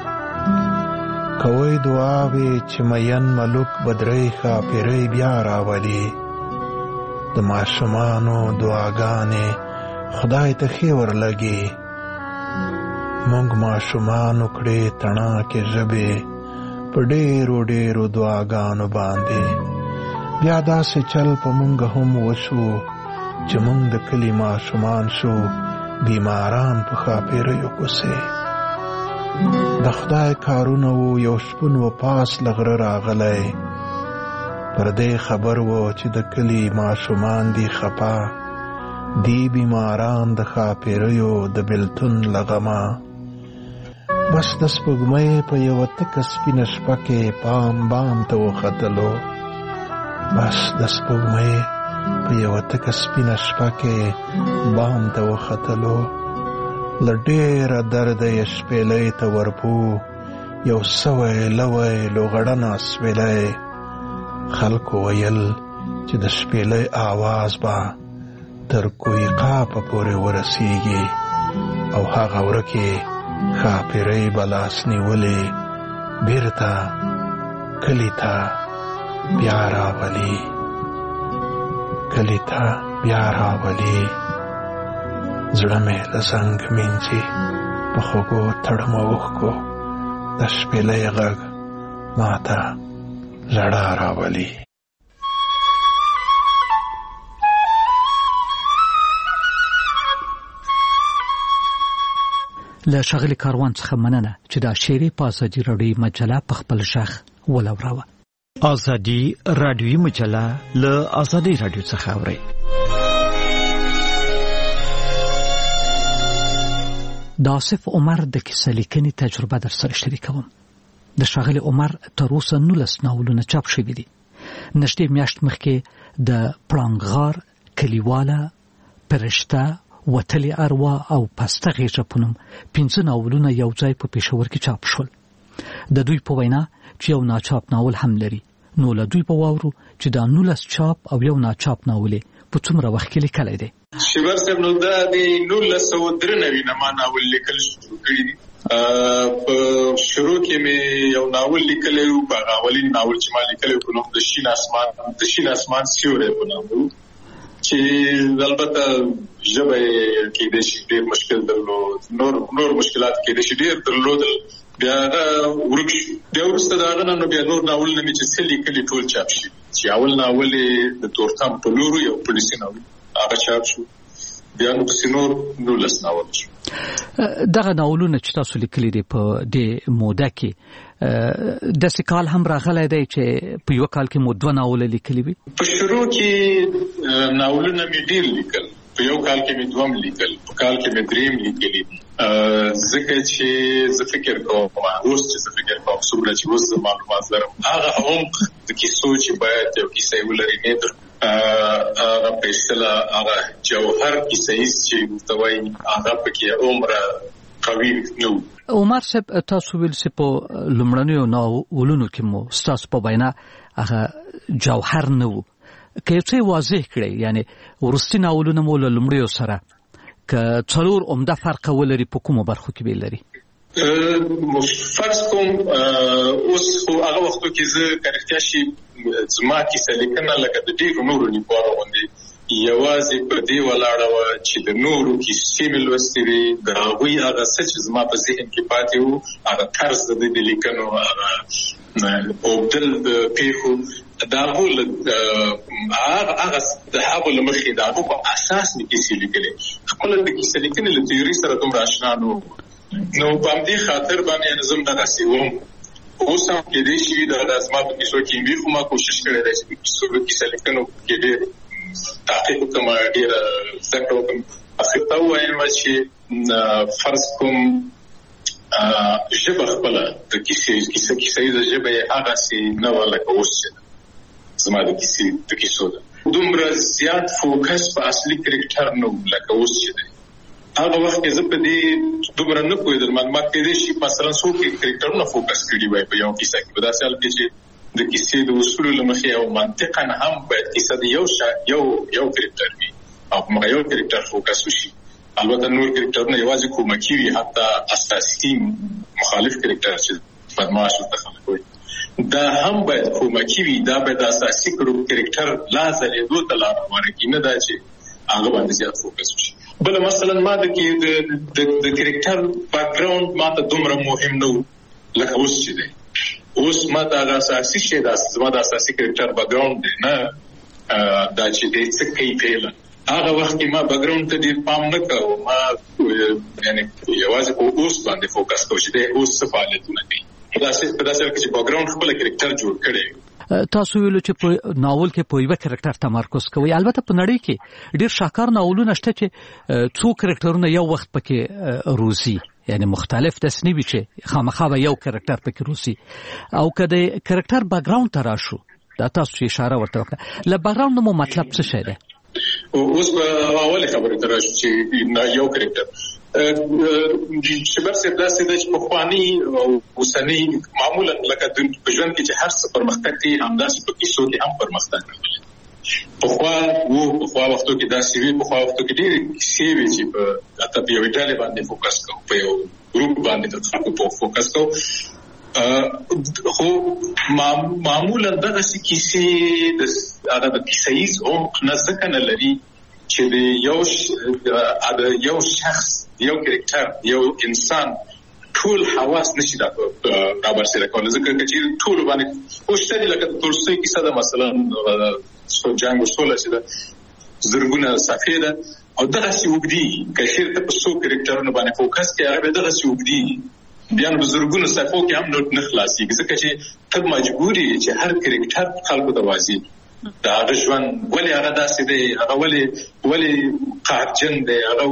کوئ دعاوې چې مین ملوک بدرۍ ښاپېرۍ بیا راولي. د ماشومانو دعاګانې خدای ته ښې ورلګي. موږ ماشومانو کړې تڼاکې ژبې په ډېرو ډېرو دعاګانو باندې. بیا داسې چل په موږ هم وشو چې موږ د کلي ماشومان شو بیماران په ښاپېریو کوسې. د خدای کارونه وو. یو شپون و پاس له غره راغلی، پر دې خبر وو چې د کلي ماشومان دي خپه، دی بیماران د ښاپېریو د بېلتون له غمه. بس د سپوږمۍ په یوه تکه سپینه شپه کې پام بام ته وختلو. بس د سپوږمۍ په یوه تکه سپینه شپه کې بام ته وختلو. له ډېره درده یې شپېلۍ ته ورپو یو سوی لوی لوغړنه سپېلۍ. خلکو ویل چې د شپېلۍ آواز به تر کویقاپه پورې ورسیږي او هغه ورکې ښاپېرۍ به لاس نیولې بېرته کلي ته بیا راولي. کلي ته بیا راولي. زړه مې له زنګ مینځي په خوږو تړمو اوښکو. د شپېلۍ غږ ما ته ژړا راولي. له ښاغلي کاروان څخه مننه چې دا شعري په ازادي راډیوي مجله په خپل غږ ولوراوه. ازادي راډیوي مجله له ازادي راډیو څخه اورئ. د آصف عمر د کیسه لیکنې تجربه در سره شریکوم. د ښاغلي عمر تر اوسه نولس ناولونه چاپ شوي دي. نږدې میاشت مخکې د پړانګغار، کلیواله، پرشته، وتلې اروا او پسته غیږه په نوم پنځه ناولونه یو ځای په پېښور کې چاپ شول. د دوی په وینا چې یو ناچاپ ناول هم لري، نو له دوی په واورو چې دا نولس چاپ او یو ناچاپ ناول په څومره وخت کې لیکلی دی. شیبر صاحب نو دا د نولس سوه درې نوي نه ما ناول لیکل شروع کړي دي. په شروع کې مې یو ناول لیکلی و، په هغه اولین ناول چې ما لیکلی و په نوم د شین اسمان د شین اسمان سیوری په نام و، چې البته ژبه یې کېدای شي ډېر مشکل درلود، نور نور مشکلات کېدای شي ډېر درلودل. بیا هغه ورک شو. بیا وروسته د هغه نه نو بیا نور ناولونه مې چې څه لیکلي ټول چاپ شي. چې اول ناول یې د تورتم په لورو یو پولیسي ناول هغه چاپ شو. بیا نو پسې نور نولس ناول شو. دغه ناولونه چې تاسو لیکلي دي په دې موده کې داسې کال هم راغلی دی چې په یو کال کې مو دوه ناوله لیکلي وي؟ په شروع کې ناولونه مې ډېر لیکل. په یو کال کې مې دوم لیکل، په کال کې مې دریم لیکلي. ځکه چې زه فکر کوم اوس چې زه فکر کوم څومره چې اوس زه معلومات لرم، هغه هم د کیسو چې باید یو کیسه یې ولري نه در هغه په اصطلاح هغه جوهر کیسه ییز چې ورته وایي هغه پکې عمره قوي نه و. عمر صاحب تاسو ویل چې په لومړنیو ناولونو کې مو ستاسو په وینا هغه جوهر نه و. که څه واضح کړي یعنی ورستي ناولونه مو لمړیو سره که څلور عمده فرق ولري په کومو برخو کې به لري؟ فرض کوم اوس خو هغه وختو کې زه کارکتیا شي زما کیسه لیکنه لکه د ډېرو نورو لیکوالو غوندې یوازې پر دې ولاړه وه چې د نورو کیسې مې لوستې وې د هغوی هغه څه چې زما په ذهن کې پاتې وو هغه طرز د دوی د لیکنو هغه اوبدل د پېښو د هغو هغه د هغو له مخې د هغو په اساس مې کیسې لیکلې خپله د کیسه لیکنې له تیوري سره دومره اشنا نه وم نو په همدې خاطر باندې زه هم دغسې وم اوس هم کېدای شي دغه زما په کیسو کې وي خو ما کوشش کړی دی چې په کیسو د کیسه لیکنو کې ډېر تحقیق وکړم ډېره زده کړه وکړم اخر ته ووایم چې فرض کوم ژبه خپله د کیسې کیسه کیسیزه ژبه یې هغسې نه وه لکه اوس چې زما د کیسې د کیسو ده دومره زیات فوکس په اصلي کرکټر نه و لکه اوس چې دی هغه وخت کې زه په دې دومره نه پوهېدم ما کېدای شي مثلا څوک کرکټرونه فوکس کړي وای په یو کیسه کې په داسې حال کې چې د کیسې د اصولو له مخې او منطقا هم باید کیسه د یو شا یو یو کرکټر وي او په یو کرکټر فوکس وشي البته نور کرکټرونه یوازې کومکي وي حتی اساسي مخالف کرکټر چې بدمعاش ورته خلک وایي دا هم باید کومکي وي دا باید اساسي کرکټر لا ځلېدو ته لاره ورکړي نه دا چې هغه باندې زیات فوکس وشي بل مثلا ما د کې د د کرکټر بیک ګراوند ما ته دومره مهم نه و لکه اوس چې دی اوس ما ته هغه اساسي شی دا زما د اساسي کرکټر بیک ګراوند دی نه دا چې دی څه کوي پیله هغه وخت کې ما بیک ګراوند ته ډېر پام نه کوم ما یعنې یوازې په اوس باندې فوکس کوم چې دی اوس څه فعالیتونه کوي په داسې په داسې حال کې چې بیک ګراوند خپله کرکټر جوړ کړی تاسو ویلو چې په ناول کې په یو کرکټر تمرکز کوي البته په نړۍ کې ډېر شاکار ناولونه شته چې څو کرکټرونه یو وخت پکې روزي یعنی مختلف داسې نه وي چې خامخا به یو کرکټر پکې روزي او که د کرکټر بیک ګراوند ته راشو دا تاسو چې اشاره ورته وکړه له بیک ګراوند مو مطلب څه شی دی اوس به اولې خبرې ته راشو چې یو کرکټر شباب صاحب داسې ده چې پخواني او اوسني معمولا لکه په ژوند کې چې هر څه پرمختګ کوي همداسې په کیسو کې هم پرمختګ کوي پخوا وو پخوا وختو کې داسې وي پخوا وختو کې ډېرې کیسې وي چې په حتی په یوې ډلې باندې فوکس کوو په یو ګروپ باندې د خلکو په فوکس کوو خو معمولا دغسې کیسې د هغه د کیسهیز عمق نه ځکه نه لري چې د یو یو شخص یو کرکټر یو انسان ټول حواس نشي دا رابرسېره کولی ځکه چې ټولو باندې اوس شته دي لکه د تولستوی کیسه ده مثلا جنګ و سوله چې ده زرګونه صفحې ده او دغسې اوږدي که چېرته په څو کرکټرونو باندې فوکس کوي هغه به دغسې اوږدي بیا نو په زرګونو صفحو کې هم نه خلاصېږي ځکه چې ته مجبور یې چې هر کرکټر خلکو ته واضح دا هغه ژوند ولې هغه داسې دی هغه ولې ولې قهرجن دی هغه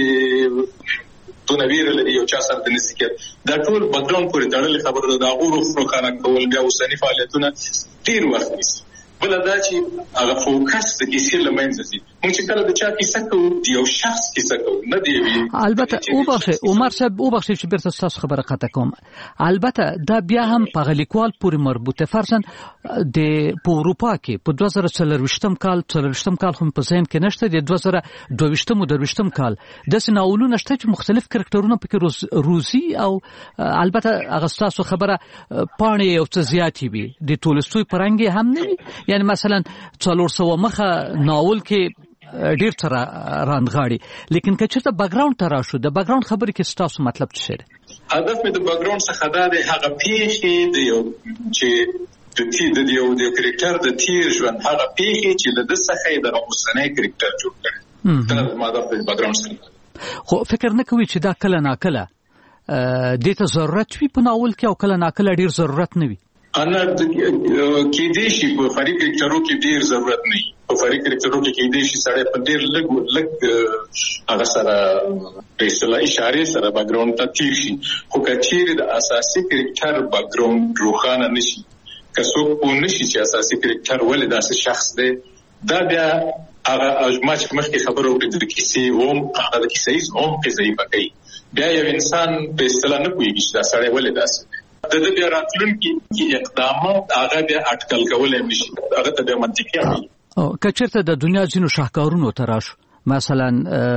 ولې دونه ویره لري یو چا سره د نسي کېد دا ټول بیک ګراوند پورې تړلې خبره ده د هغو روښانه کول بیا اوسني فعالیتونه ډېر وخت نیسي بله دا چې هغه فوکس د کیسې له منځه ځي موږ چې کله د چا کیسه کوو د یو شخص کیسه کوو نه د یوې البته وبخښئ عمر صاحب وبخښئ چې بیرته ستاسو خبره قطع کوم البته دا بیا هم په هغه لیکوال پورې مربوطه فرضاً د په اروپا کې په دوه زره څلرویشتم کال څلرویشتم کال خو په ذهن کې نشته د دوه زره دوهویشتم او درویشتم کال داسې ناولونه شته چې مختلف کرکټرونه پکې روزي او البته هغه ستاسو خبره پاڼې یو څه زیاتې وي د تولستوی په رنګ هم نه وي یعنی مثلا څلور سوه مخه ناول کې ډیر څه راندغاړي لیکن که چېرته بیک ګراوند ته راشو د بیک ګراوند خبرې کې ستاسو مطلب څه دی هدف مې د بیک ګراوند څخه دا دی هغه پیښې د یو چې د تیر د یو د کرکټر د تیر ژوند هغه پیښې چې له ده څخه یې دغه اوسنی کرکټر جوړ کړی دا زما هدف د بیک ګراوند څخه خو فکر نه کوي چې دا کله ناکله دې ته ضرورت وي په ناول کې او کله ناکله ډیر ضرورت نه وي انا کېدای شي په فرعي کرکټرو کې ډېر ضرورت نه وي په فرعي کرکټرو کې کېدای شي سړی په ډېر لږ لږ هغه سره په اصطلاح اشارې سره بیک ګراوند ته تیر شي خو که چېرې د اساسي کرکټر بیک ګراوند روښانه نه شي که څوک پوه نه شي چې اساسي کرکټر ولې داسې شخص دی دا بیا هغه ما چې مخکې خبره وکړې د کیسې عمق هغه د کیسهیز عمق یې ضعیفه کوي بیا یو انسان په اصطلاح نه پوهېږي چې دا سړی ولې داسې دی د دې بیا راتلونکي اقدامات هغه بیا اټکل کولای نشي هغه ته بیا منطقي وي او کچرته د دنیا ځینو شاهکارونو تراش مثلا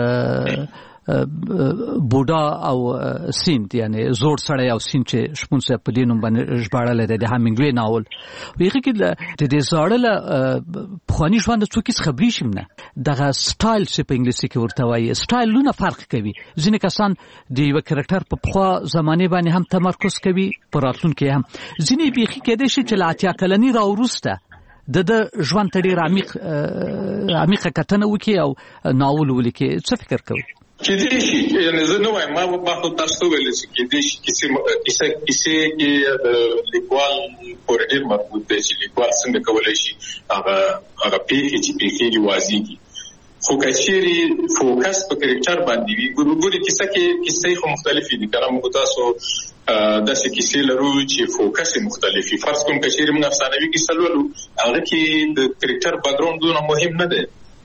بوډا او سیند یعنی زوړ سړی او سیند چې شپون صاحب په دینوم باندې ژباړل دی د هامینګوی ناول ویغه کې د دې زړل خواني ژوند څو کیس خبري شم نه دغه سټایل چې په انګلیسي کې ورته وایي سټایلونه فرق کوي ځینې کسان د یو کریکټر په خوا زمانه باندې هم تمرکز کوي پر راتلونکي هم ځینې بيخي کېدې شي چې لاتیا کلنی راورسته د د ژوند تړي عمیق عمیق کتنه وکي او ناول ولیکي څه فکر کوي کې دې شي یعنی زه نو وایم ما په خپل تاسو ویل چې کې دې شي چې کیسه کیسه کې لیکوال پر دې مربوط دی چې لیکوال څنګه کولای شي هغه هغه پیښې چې پیښې واضح دي خو کچيري فوکس په کریکټر باندې وي ګورګوري کیسه کې کیسې خو مختلفې دي کله موږ تاسو د څه کیسې لرو چې فوکس مختلفي فرض کوم کچيري موږ افسانوي کیسه لولو هغه کې د کریکټر بیک ګراوند دونه مهم نه دی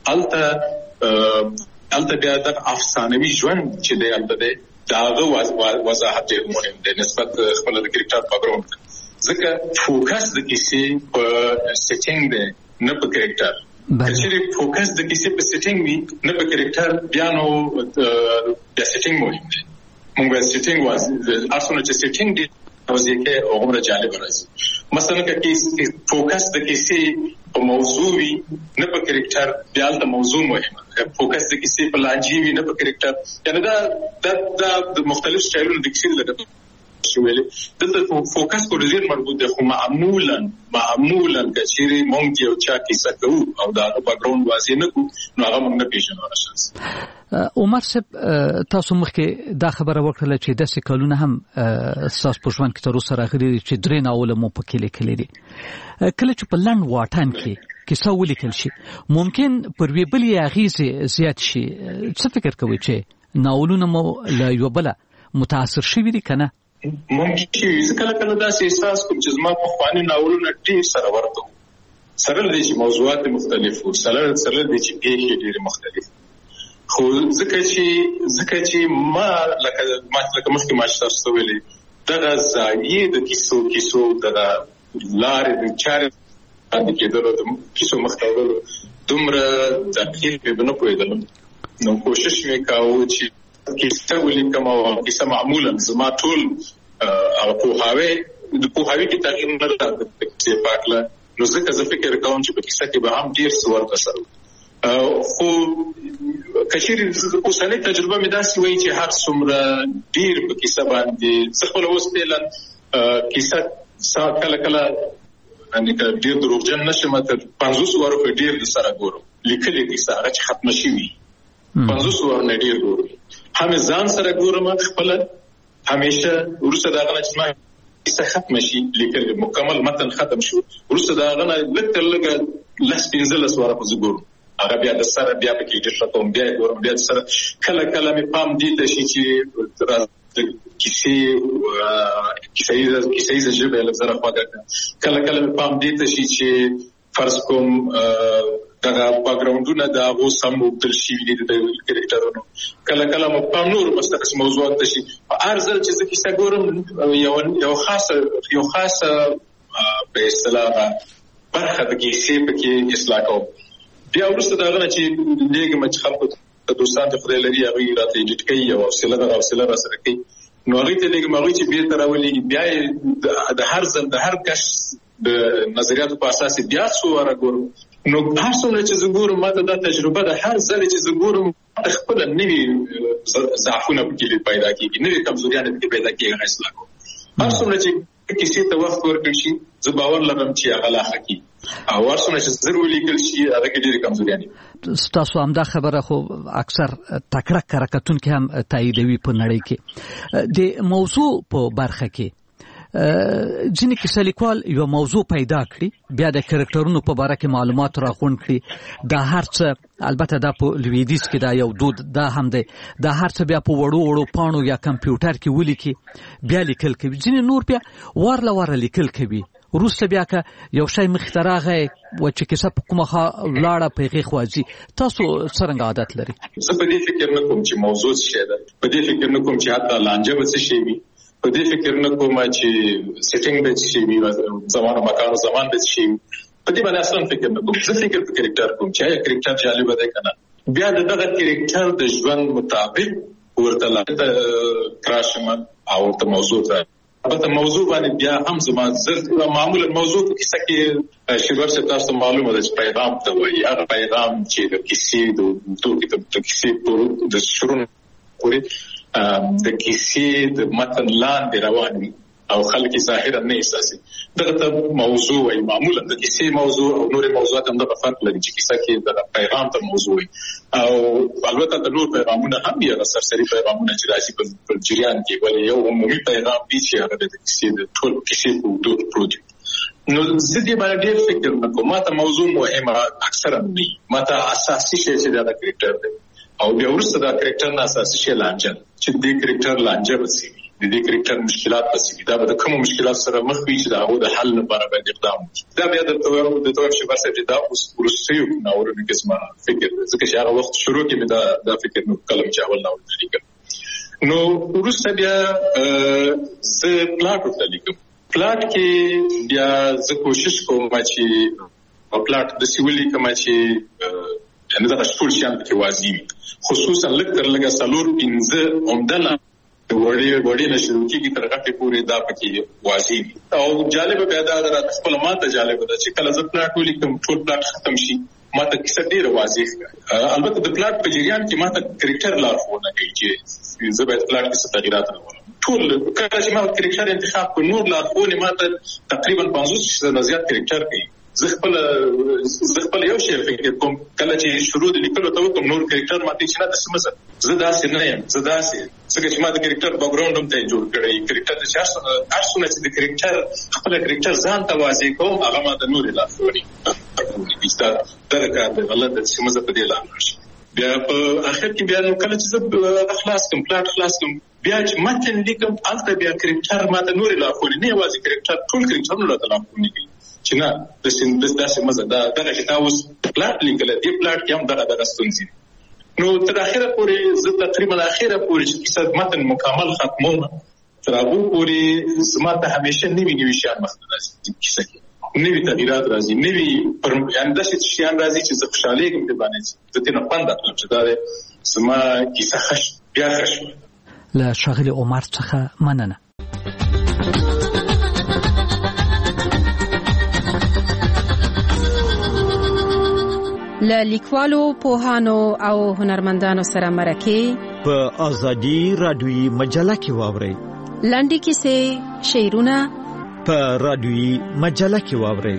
الته البته بیا د افسانوي ژوند چې دی البته داغه وضاحت ډېر مهم دی نسبت خپل د کریکټر بیک ګراوند ځکه فوکس د کیسې په سیټینګ دی نه په کریکټر چې فوکس د کیسې په سیټینګ وي نه په کریکټر بیا نو د سیټینګ مهم دی موږ سیټینګ واز اصله چې سیټینګ دی او ځکه هغه جالب راځي مثلا کې فوکس د کیسې په موضوع وي نه په کریکټر بیا د موضوع مهمه فوکس د کیسې په لانجی وي نه په کریکټر یعنی دا د د مختلف سټایلونو د کیسې لپاره شویلې دلته فوکس په ډیر مربوط دی خو معمولا معمولا کچيري مونږ یو چا کیسه کوو او دا بیک ګراوند واضح نه کوو نو هغه موږ نه پیژنو راشه عمر صاحب تاسو مخکې دا خبره وکړه چې د سکالونه هم اساس په ژوند کې تر اوسه راغلي چې درې ناول مو پکې لیکلي دي کله چې په لند واټن کې کیسه ولیکل شي ممکن پر وی بل اغیزه زیات شي څه فکر کوئ چې ناولونه مو له یو بل متاثر شي دي کنه ممکن چې کله کله دا احساس کوم چې زما په خواني ناولونه ډېر سره ورته سره دي چې موضوعات مختلف او سره سره دي چې پیښې ډېر مختلف خو ځکه چې ځکه چې ما لکه ما لکه مخکې ما تاسو ویلي دا زاویه د کیسو کیسو د لارې د چارې د کېدلو د کیسو مختلف دومره دقیق به نه پوهېدلم نو کوشش مې کاوه چې کیسه ولیکم او کیسه معمولا زما ټول او په هاوی د په هاوی کې تغیر نه راځي چې پاکله نو ځکه زه فکر کوم چې په کیسه کې به هم ډیر څور کسر خو کچېری اوسنۍ تجربه مې داسې وایي چې هر څومره ډیر په کیسه باندې څه خپل اوس پیلن کیسه کله کله ان کې ډیر دروغجن نشم تر پنځوس ورو په ډیر د سره ګورم لیکلې کیسه هغه چې ختم شي وي پنځوس ورو نه ډیر ګورم هم ځان سره ګورم خپل همیشه ورسره دا غنه چې ما کیسه ختم شي لیکل مکمل متن ختم شو ورسره دا غنه لکه لګه لس پنځه لس ورو په زګور هغه بیا د سره بیا په کې ډیر ختم بیا ګورم بیا سره کله کله مې پام دي ته شي چې کیسه کیسه کیسه ژبه له زره خواږه کله کله مې پام دي ته شي چې فرض کوم دا بیک ګراوندونه دا غو سم مبدل شي دي د کریکټرونو کله کله مو په نور مستقص موضوعات شي ارزل چې ځکه چې ګورم یو یو خاصه یو خاصه په اصطلاح برخه د کیسې په کې اصلاح کوم بیا ورسته دا غواړم چې دغه مچ خلکو ته دوستان ته خدای لري هغه راته ایډیټ کوي او حوصله دا حوصله را سره کوي نو هغه ته لګم هغه چې به تراولي بیا د هر ځل د هر کس د نظریاتو په اساس بیا څو ورا ګورم نو هر څومره چې زګورم ماته دا تجربه ده هر ځل چې زګورم خپل نوی ضعفونه پکې پیدا کیږي نوی کمزوریان پکې پیدا کیږي اصلاح کوم هر څومره چې کیسې ته وخت ورکړي شي زه باور لرم چې هغه لا حقي او هر څومره چې زر ولیکل شي هغه کې ډېر کمزوریان تاسو هم دا خبره خو اکثر تکړه کرکټون کې هم تاییدوي په نړۍ کې د موضوع په برخه کې ځینې کیسه لیکوال یو موضوع پیدا کړي بیا د کرکټرونو په اړه کې معلومات راغونډ کړي دا هر څه البته دا په لویدیز کې دا یو دود دا هم دی دا هر څه بیا په وړو وړو پاڼو یا کمپیوټر کې ولیکي بیا لیکل کوي ځینې نور بیا ورله ورله لیکل کوي وروسته بیا که یو شی مخې ته راغی و چې کیسه په کومه لاړه په هغې خوا ځي تاسو څرنګه عادت لري زه په دې فکر نه کوم چې موضوع څه شی ده په دې فکر نه کوم چې حتی لانجه به څه شی وي په دې فکر نه کوم چې سیټینګ به څه شي وي زمان او مکان او زمان به څه شي په دې باندې اصلا فکر نه کوم. زه فکر په کریکټر کوم چې یا کریکټر جالب دی کنه، بیا دغه کریکټر د ژوند مطابق ورته لاته کراشم او ته موضوع ته البته موضوع باندې بیا هم زما زر معمولا موضوع په کیسه کې شیبر څه تاسو معلومه ده چې پیغام ته وایي، هغه پیغام چې د کیسې د دوه د کیسې د شروع پورې د کیسې د متن لاندې روان وي او خلک ظاهرا نه احساسي. دغه ته موضوع وایي. معمولا د کیسې موضوع او نور موضوعات هم د فرق لري چې کیسه کې د پیغام ته موضوع وي او البته د نور پیغامونه هم یو سرسري پیغامونه چې راځي په جریان کې، ولې یو عمومي پیغام دی چې هغه د کیسې د ټول کیسې په دوه پروژې. نو زه دې باندې ډېر فکر نه کوم. ماته موضوع مهمه اکثرا نه، ماته اساسي شی چې دا کریکټر دی او بیا وروسته دا کریکټر نه اساسي شی لانجه چې دې کریکټر لانجه وسی د دې کریکټر مشکلات پسې دا به کوم مشکلات سره مخ وي چې دا هغه د حل لپاره باید اقدام وکړي. دا بیا د توګه د توګه چې بس چې دا اوس ورسېو نو ورته قسمه فکر ځکه چې هغه وخت شروع کې دا دا فکر نو کلم چې اول نو لیکل نو ورسته بیا زه پلاټ ورته لیکم. پلاټ کې بیا زه کوشش کوم چې په پلاټ د سیولي کما چې ان دا ټول شان کې واضح خصوصا لکه لکه سالور پنځه عمدله وړي وړي نشو کېږي تر هغه پورې دا پکې واضح او جالب پیدا راځي. خپل ماته جالب ده چې کله زه پلاټ ولیکم ټول پلاټ ختم شي ماته کیسه ډیره واضح ده. البته د پلاټ په جریان کې ماته کریکټر لارښوونه کوي چې زه باید پلاټ کې څه تغیرات راوړم. ټول کله چې ما کریکټر انتخاب کړ نور لارښوونه ماته تقریبا پنځوس فیصد زیات کریکټر کوي. زه خپل زه خپل یو شی فکر کوم کله چې شروع د لیکلو ته وکم نور کریکټر ماته چې نه د سمزه زه داسې نه یم زه داسې څنګه چې ما د کریکټر بیک ګراوند هم ته جوړ کړی. کریکټر چې ارسونه چې د کریکټر خپل کریکټر ځان ته واضح کوم هغه ما د نور لارښوونې ایستا درکا د غلط د سمزه په دی لاندې شي. بیا په اخر کې بیا نو کله چې زه خلاص کوم پلاټ خلاص کوم بیا چې متن لیکم البته بیا کریکټر ما د نور لارښوونې نه واضح کریکټر ټول کریکټر نو ته لارښوونې کوي چې نه د سیند داسې مزه دا دغه چې تاسو پلاټ لیکل دی پلاټ کې هم دغه دغه ستونزې نو تر اخره پورې زه تقریبا اخره پورې چې کیسه متن مکمل ختموم تر هغه پورې زما ته همیشه نوي نوي شیان مخته راځي کیسه کې نوي تغیرات راځي نوي پر یعنی داسې شیان راځي چې زه خوشاله یم په باندې زه تنه پاند اخلم چې دا زما کیسه خش بیا خش له شاغل عمر څخه مننه. له لیکوالو پوهانو او هنرمندانو سره مرکه په ازادي رادیوي مجله کې واورئ. لنډې کیسې شعرونه په رادیوي مجله کې واورئ.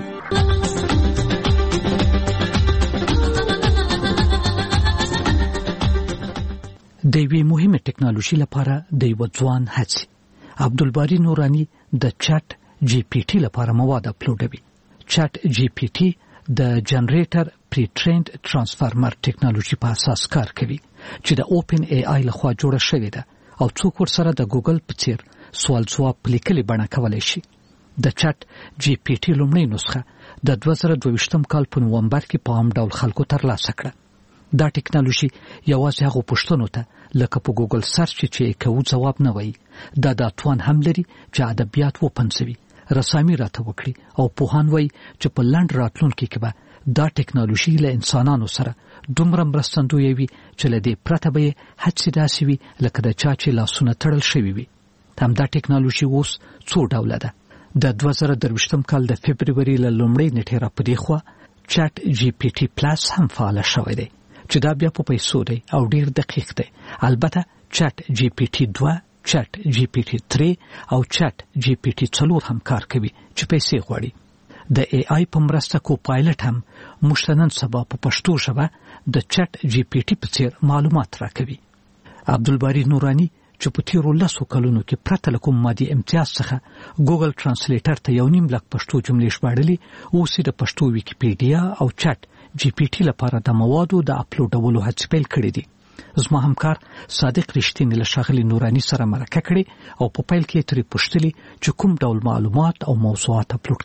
د یوې مهمه ټکنالوژي لپاره د یو ځوان هڅې عبدالباری نورانی د چټ جی پی ټی لپاره مواد اپلوډوي. چټ جی پی ټی د جنریټر پری ټرینډ ترانسفارمر ټکنالوژي په اساس کار کوي چې د اوپن ای آی لخوا جوړه شوې ده او څوک ورسره د ګوګل په څیر سوال ځواب په لیکلي بڼه کولای شي. د چټ جی پی ټی لومړی نسخه د دوه زره دوه ویشتم کال په نومبر کې په عام ډول خلکو ترلاسه کړه. دا ټکنالوژي یوازې هغه پوښتنو ته لکه په ګوګل سرچ چې کوو ځواب نه وایي. دا د توان هم لري چې ادبیات وپنځوي رسامي راته وکړي او پوهان وایي چې په لنډ راتلونکي کې به دا ټکنالوژي له انسانانو سره دومره مرستندوی وي چې له دې پرته به هڅې داسې وي لکه د چا چې لاسونه تړل شوي وي. همدا ټکنالوژي اوس څو ډوله ده. د دوه زره درویشتم کال د فبروري له لومړۍ نېټې راپدې خوا چټ جی پی ټی پلس هم فعال شوی دی چې دا بیا په پیسو دی او ډیر دقیق دی. البته چټ جی پی ټی دوه چټ جی پی ټی درې او چټ جی پی ټی څلور هم کار کوي چې پیسې غواړي. د ای آی په مرسته کو پایلټ هم مشتنن سبا په پښتو ژبه د چټ جی پی ټی په څیر معلومات راکوي. عبدالباری نورانی چې په تیرو لسو کلونو کې پرته له کوم مادي امتیاز څخه ګوګل ترانسلیټر ته یو نیم لک پښتو جملې ژباړلې اوس د پښتو ویکیپیډیا او چټ جی پی ټی لپاره د موادو د اپلوډولو هڅې پیل کړې دي. زما همکار صادق رښتینی له شاغلي نورانی سره مرکه کړې او په پیل کې ترې پوښتلې چې کوم ډول معلومات او موضوعات اپلوډ کوي.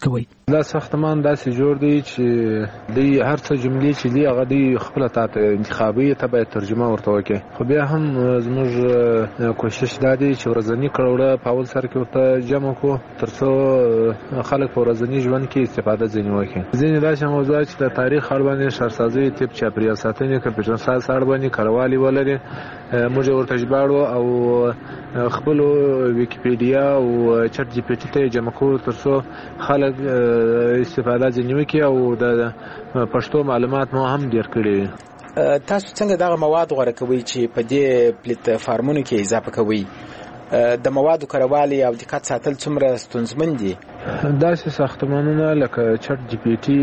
دا ساختمان داسې جوړ دی چې د هر څه جملې چې دی هغه دی خپل تاته انتخابي ته باید ترجمه ورته وکړي. خو بیا هم زموږ کوشش دا دی چې ورځنی کړوړه په اول سر کې ورته جمع کو ترڅو خلک په ورځنی ژوند کې استفاده ځنی وکړي. ځینې داسې موضوعات چې د تاریخ اړه باندې شهرسازي تیپ چاپیریال ساتنې کمپیوټر ساینس اړه باندې کاروالي ولري موږ ورته ژباړو او خپل ویکیپیډیا او چټ جی پی ټي ته جمع کوو ترڅو خلک استفاده ځنی وکړي او د پښتو معلومات مو هم ډیر کړي. تاسو څنګه دغه مواد غوړه کوي چې په دې پلیټ فارمونو کې اضافه کوي؟ د موادو کاروالي او دقت ساتل څومره ستونزمن دي؟ داسې ساختمانونه لکه چټ جی پی ټي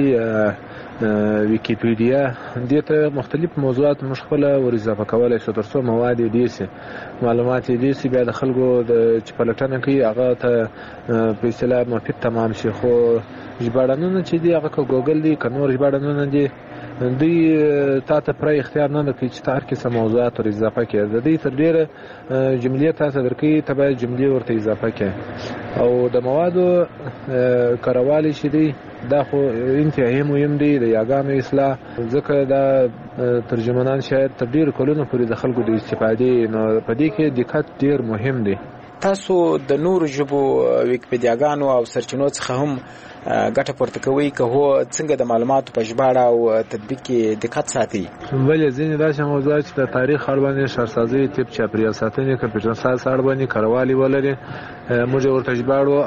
ویکیپیډیا دې ته مختلف موضوعات موږ خپل ور اضافه کولای شو ترڅو مواد دې سي معلومات دې سي بیا د خلکو د چپلټنه کوي هغه ته په اصطلاح مفید تمام شي. خو ژباړنونه چې دی هغه ګوګل دی که نور ژباړنونه دي دوی تاسو پر اختیار نه لري چې هر کیسه موضوعات ور اضافه کړي. د دې تر ډیره جملې تاسو درکې ته به جملې ورته اضافه کړي او د موادو کاروالي چې دی دا خو انتهایی مهم دی د یاګانو اصلاح ځکه دا ترجمانان شاید تر ډیر کلونو پورې د خلکو د استفادې نو په دې کې دقت ډیر مهم دی. تاسو د نورو ژبو ویکیپیډیاګانو او سرچینو څخه هم ګټه پورته کوي که هو څنګه د معلوماتو په ژباړه او تطبیق کې دقت ساتي؟ ولې ځینې داسې موضوعات چې د تاریخ اړه باندې شهرسازي تیپ چاپیریال ساتنې کمپیوټر ساینس اړه باندې کاروالي ولري موږ ورته ژباړو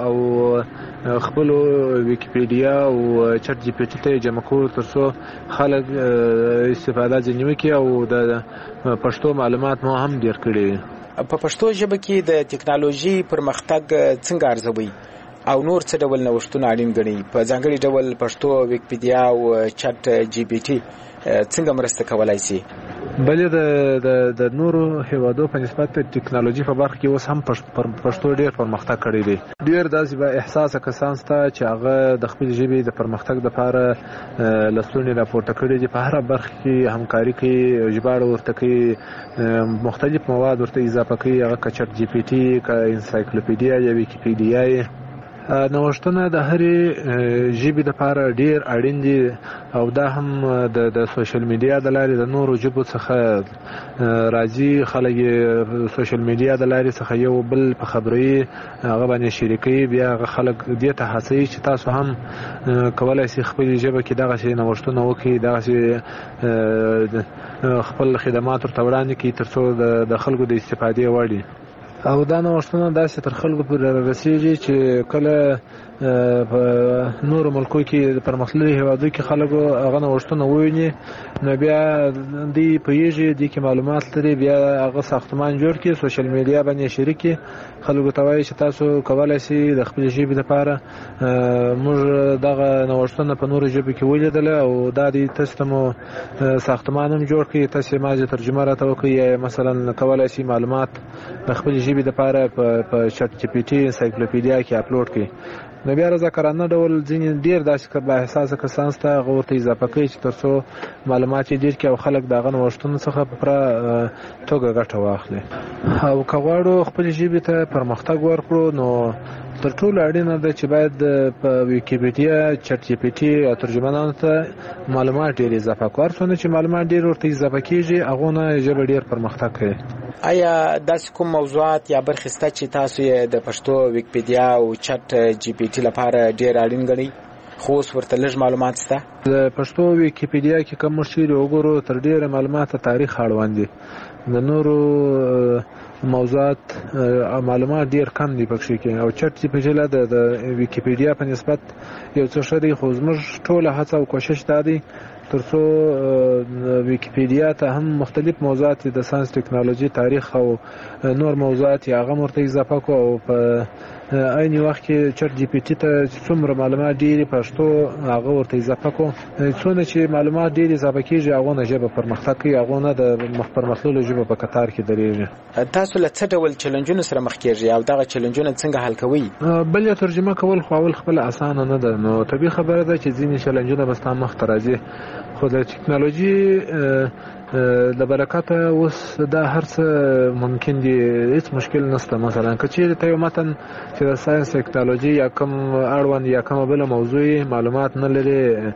او خپل ویکیپیډیا او چټ جی پی ټي ته جمع کوو ترڅو خلک استفاده ځنی وکړي او د پښتو معلومات مو هم ډیر کړي. په پښتو ژبه کې د ټکنالوژي پرمختګ څنګه ارزوي او نور څه ډول نوښتونه اړین ګڼي؟ په ځانګړي ډول پښتو ویکیپیډیا او چټ جی پی ټي څنګه مرسته کولای شي؟ بلې د د نورو هیوادو په نسبت ټکنالوژي په برخه کې اوس هم پښتو ډیر پرمختګ کړی دی. ډیر داسې به احساس کسان سته چې هغه د خپل ژبې د پرمختګ لپاره لسلونی راپورته کړی دي. په هر برخه کې همکاري کوي، ژباړه ورته کوي، مختلف مواد ورته اضافه کوي، هغه که چټ جی پی ټي که انسایکلوپیډیا یا ویکیپیډیا. نوښتونه د هرې ژبې لپاره ډیر اړین دي او دا هم د د سوشل میډیا د لارې د نورو ژبو څخه راځي. خلک سوشل میډیا د لارې څخه یو بل په خبري هغه باندې شریکوي، بیا هغه خلک دې ته هڅوي چې تاسو هم کولای شئ خپل ژبه کې دغسې نوښتونه وکړئ، دغسې خپل خدمات ورته وړاندې کړئ ترڅو د خلکو د استفادې وړ وي. او دا نوښتونه داسې تر خلکو پورې رارسېږي چې کله په نورو ملکو کې د پرمختللي هېوادو کې خلکو هغه نوښتونه وویني نو بیا دوی پوهېږي دې کې معلومات لري، بیا هغه ساختمان جوړ کړي، سوشل میډیا باندې شریک کړي، خلکو ته وایي چې تاسو کولی شئ د خپلې ژبې لپاره موږ دغه نوښتونه په نورو ژبو کې ولیدله او دا دی تاسو ته مو ساختمان هم جوړ کړي، تاسو یې مازې ترجمه راته وکړئ یا مثلا کولی شئ معلومات د خپلې ژبې لپاره په چټ جی پی ټي انسایکلوپیډیا کې اپلوډ کړي. نو بیا رضاکارانه ډول ځینې ډېر داسې با احساسه کسان شته هغه ورته اضافه کوي چې تر څو معلومات یې ډېر کړي او خلک د هغه نوښتونو څخه په پوره توګه ګټه واخلي. او که غواړو خپلې ژبې ته پرمختګ ورکړو نو تر ټولو اړینه ده چې باید په ویکیپیډیا، چټ جی پی ټي او ترجمانانو ته معلومات ډېر اضافه کړو. هر څومره چې معلومات ډېر ورته اضافه کېږي هغونه ژبه ډېر پرمختګ کوي. آیا داسې کوم موضوعات یا برخې شته چې تاسو یې د پښتو ویکیپیډیا او چټ جی پی ټي لپاره ډېر اړین ګڼئ خو اوس ورته لږ معلومات شته؟ د پښتو ویکیپیډیا کې کوم مشیر وګورو تر ډېره معلومات تاریخ اړوند دي، د نورو موضوعات معلومات ډیر کم دي پکې کې. او چټ جی پی ټي له د ویکیپیډیا په نسبت یو څه ښه دی، خو زموږ ټوله هڅه او کوشش دا دی ترڅو ویکیپیډیا ته هم مختلف موضوعات د ساينس، ټکنالوژي، تاریخ او نور موضوعات یې هغه ورته اضافه کړو او په عین وخت کې چټ جی پی ټي ته څومره معلومات ډېرې پښتو هغه ورته اضافه کړو. څونه چې معلومات ډېر اضافه کېږي هغونه ژبه پرمختګ کوي، هغونه د مخ پرمختللو ژبو په کتار کې درېږي. تاسو له څه ډول چیلنجونو سره مخ کېږئ او دغه چیلنجونه څنګه حل کوئ؟ بل ترجمه کول خو اول خپله اسانه نه ده، نو طبیعي خبره ده چې ځینې چیلنجونه به ستا مخ ته راځي، خو د ټکنالوژي د برکت اوس دا هر څه ممکن دي، هیڅ مشکل نشته. مثلا کچې ته یو متن چې د ساينس ټیکنالوژي یا کوم اړوند یا کوم بل موضوع معلومات نه لري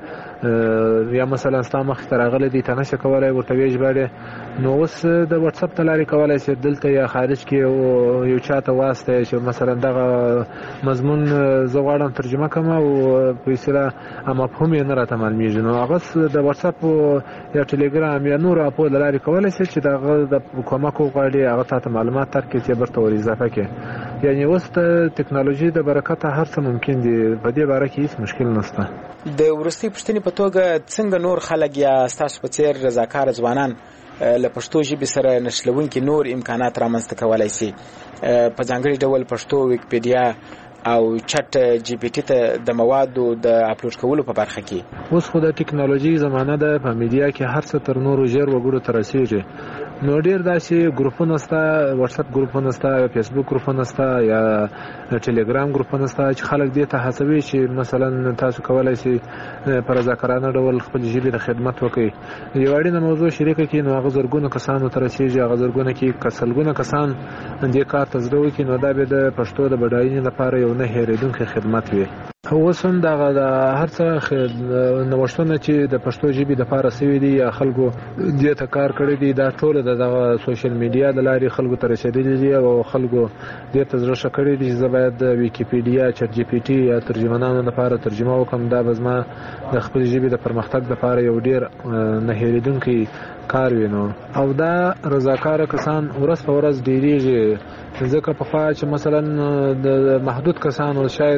یا مثلا ستاسو مخ ته راغلي دي ته نشه کولای ورته ویژباړي، نو اوس د واتس اپ تلاري کولای شي دلته یا خارج کې یو چاته واسطه چې مثلا دغه مضمون زغړم ترجمه کوم او په اصطلاح مفهوم یې نه راته معلومیږي، نو هغه د واتس اپ یا ټلګرام یا نور په لاري کولای شي چې دغه د کومک وغواړي هغه ته معلومات ترکي چې برته ور اضافه کړي. یعنی اوس د ټکنالوژي د برکت هر څه ممکن دي، په دې باره کې هیڅ مشکل نشته. د ورستي پښتني په توګه څنګه نور خلک یا ستاسو په څیر رضاکار ځوانان له پښتو ژبې سره نښلونکي نور امکانات رامنځته کولای شي، په ځانګړي ډول پښتو ویکیپیډیا او چټ جی پی ټي ته د موادو د اپلوډ کولو په برخه کې؟ اوس خو د ټکنالوژي زمانه ده، په میډیا کې هر څه تر نورو ژر وګړو ته رسیږي، نو ډیر داسې ګروپونه ستا، واتس اپ ګروپونه ستا، فیسبوک ګروپونه ستا یا ټلګرام ګروپونه ستا چې خلک دې ته هڅوي چې مثلا تاسو کولای شئ په رضاکارانه ډول خپل ژبې د خدمت وکړئ، یو اړینه موضوع شریکه کړئ، نو هغه زرګونه کسانو ته رسیږي، هغه زرګونه کې کسلګونه کسان دې کار ته زړه وکړي، نو دا به د پښتو د بډاینې لپاره یو نه هېرېدونکی خدمت وي. اوس هم دغه د هر څه نوښتونه چې د پښتو ژبې دپاره سوي دي یا خلکو دې ته کار کړی دی، دا ټول د دغه سوشل میډیا د لارې خلکو ته رسېدلي دي او خلکو دې ته زړه ښه کړی دي چې زه باید د ویکیپیډیا، چټ جی پی ټي یا ترجمانانو لپاره ترجمه وکړم، دا به زما د خپل ژبې د پرمختګ لپاره یو ډېر نه هېرېدونکی کار وي. نو او دا رضاکاره کسان ورځ په ورځ ډېرېږي، ځکه پخوا چې مثلا د محدود کسانو شاید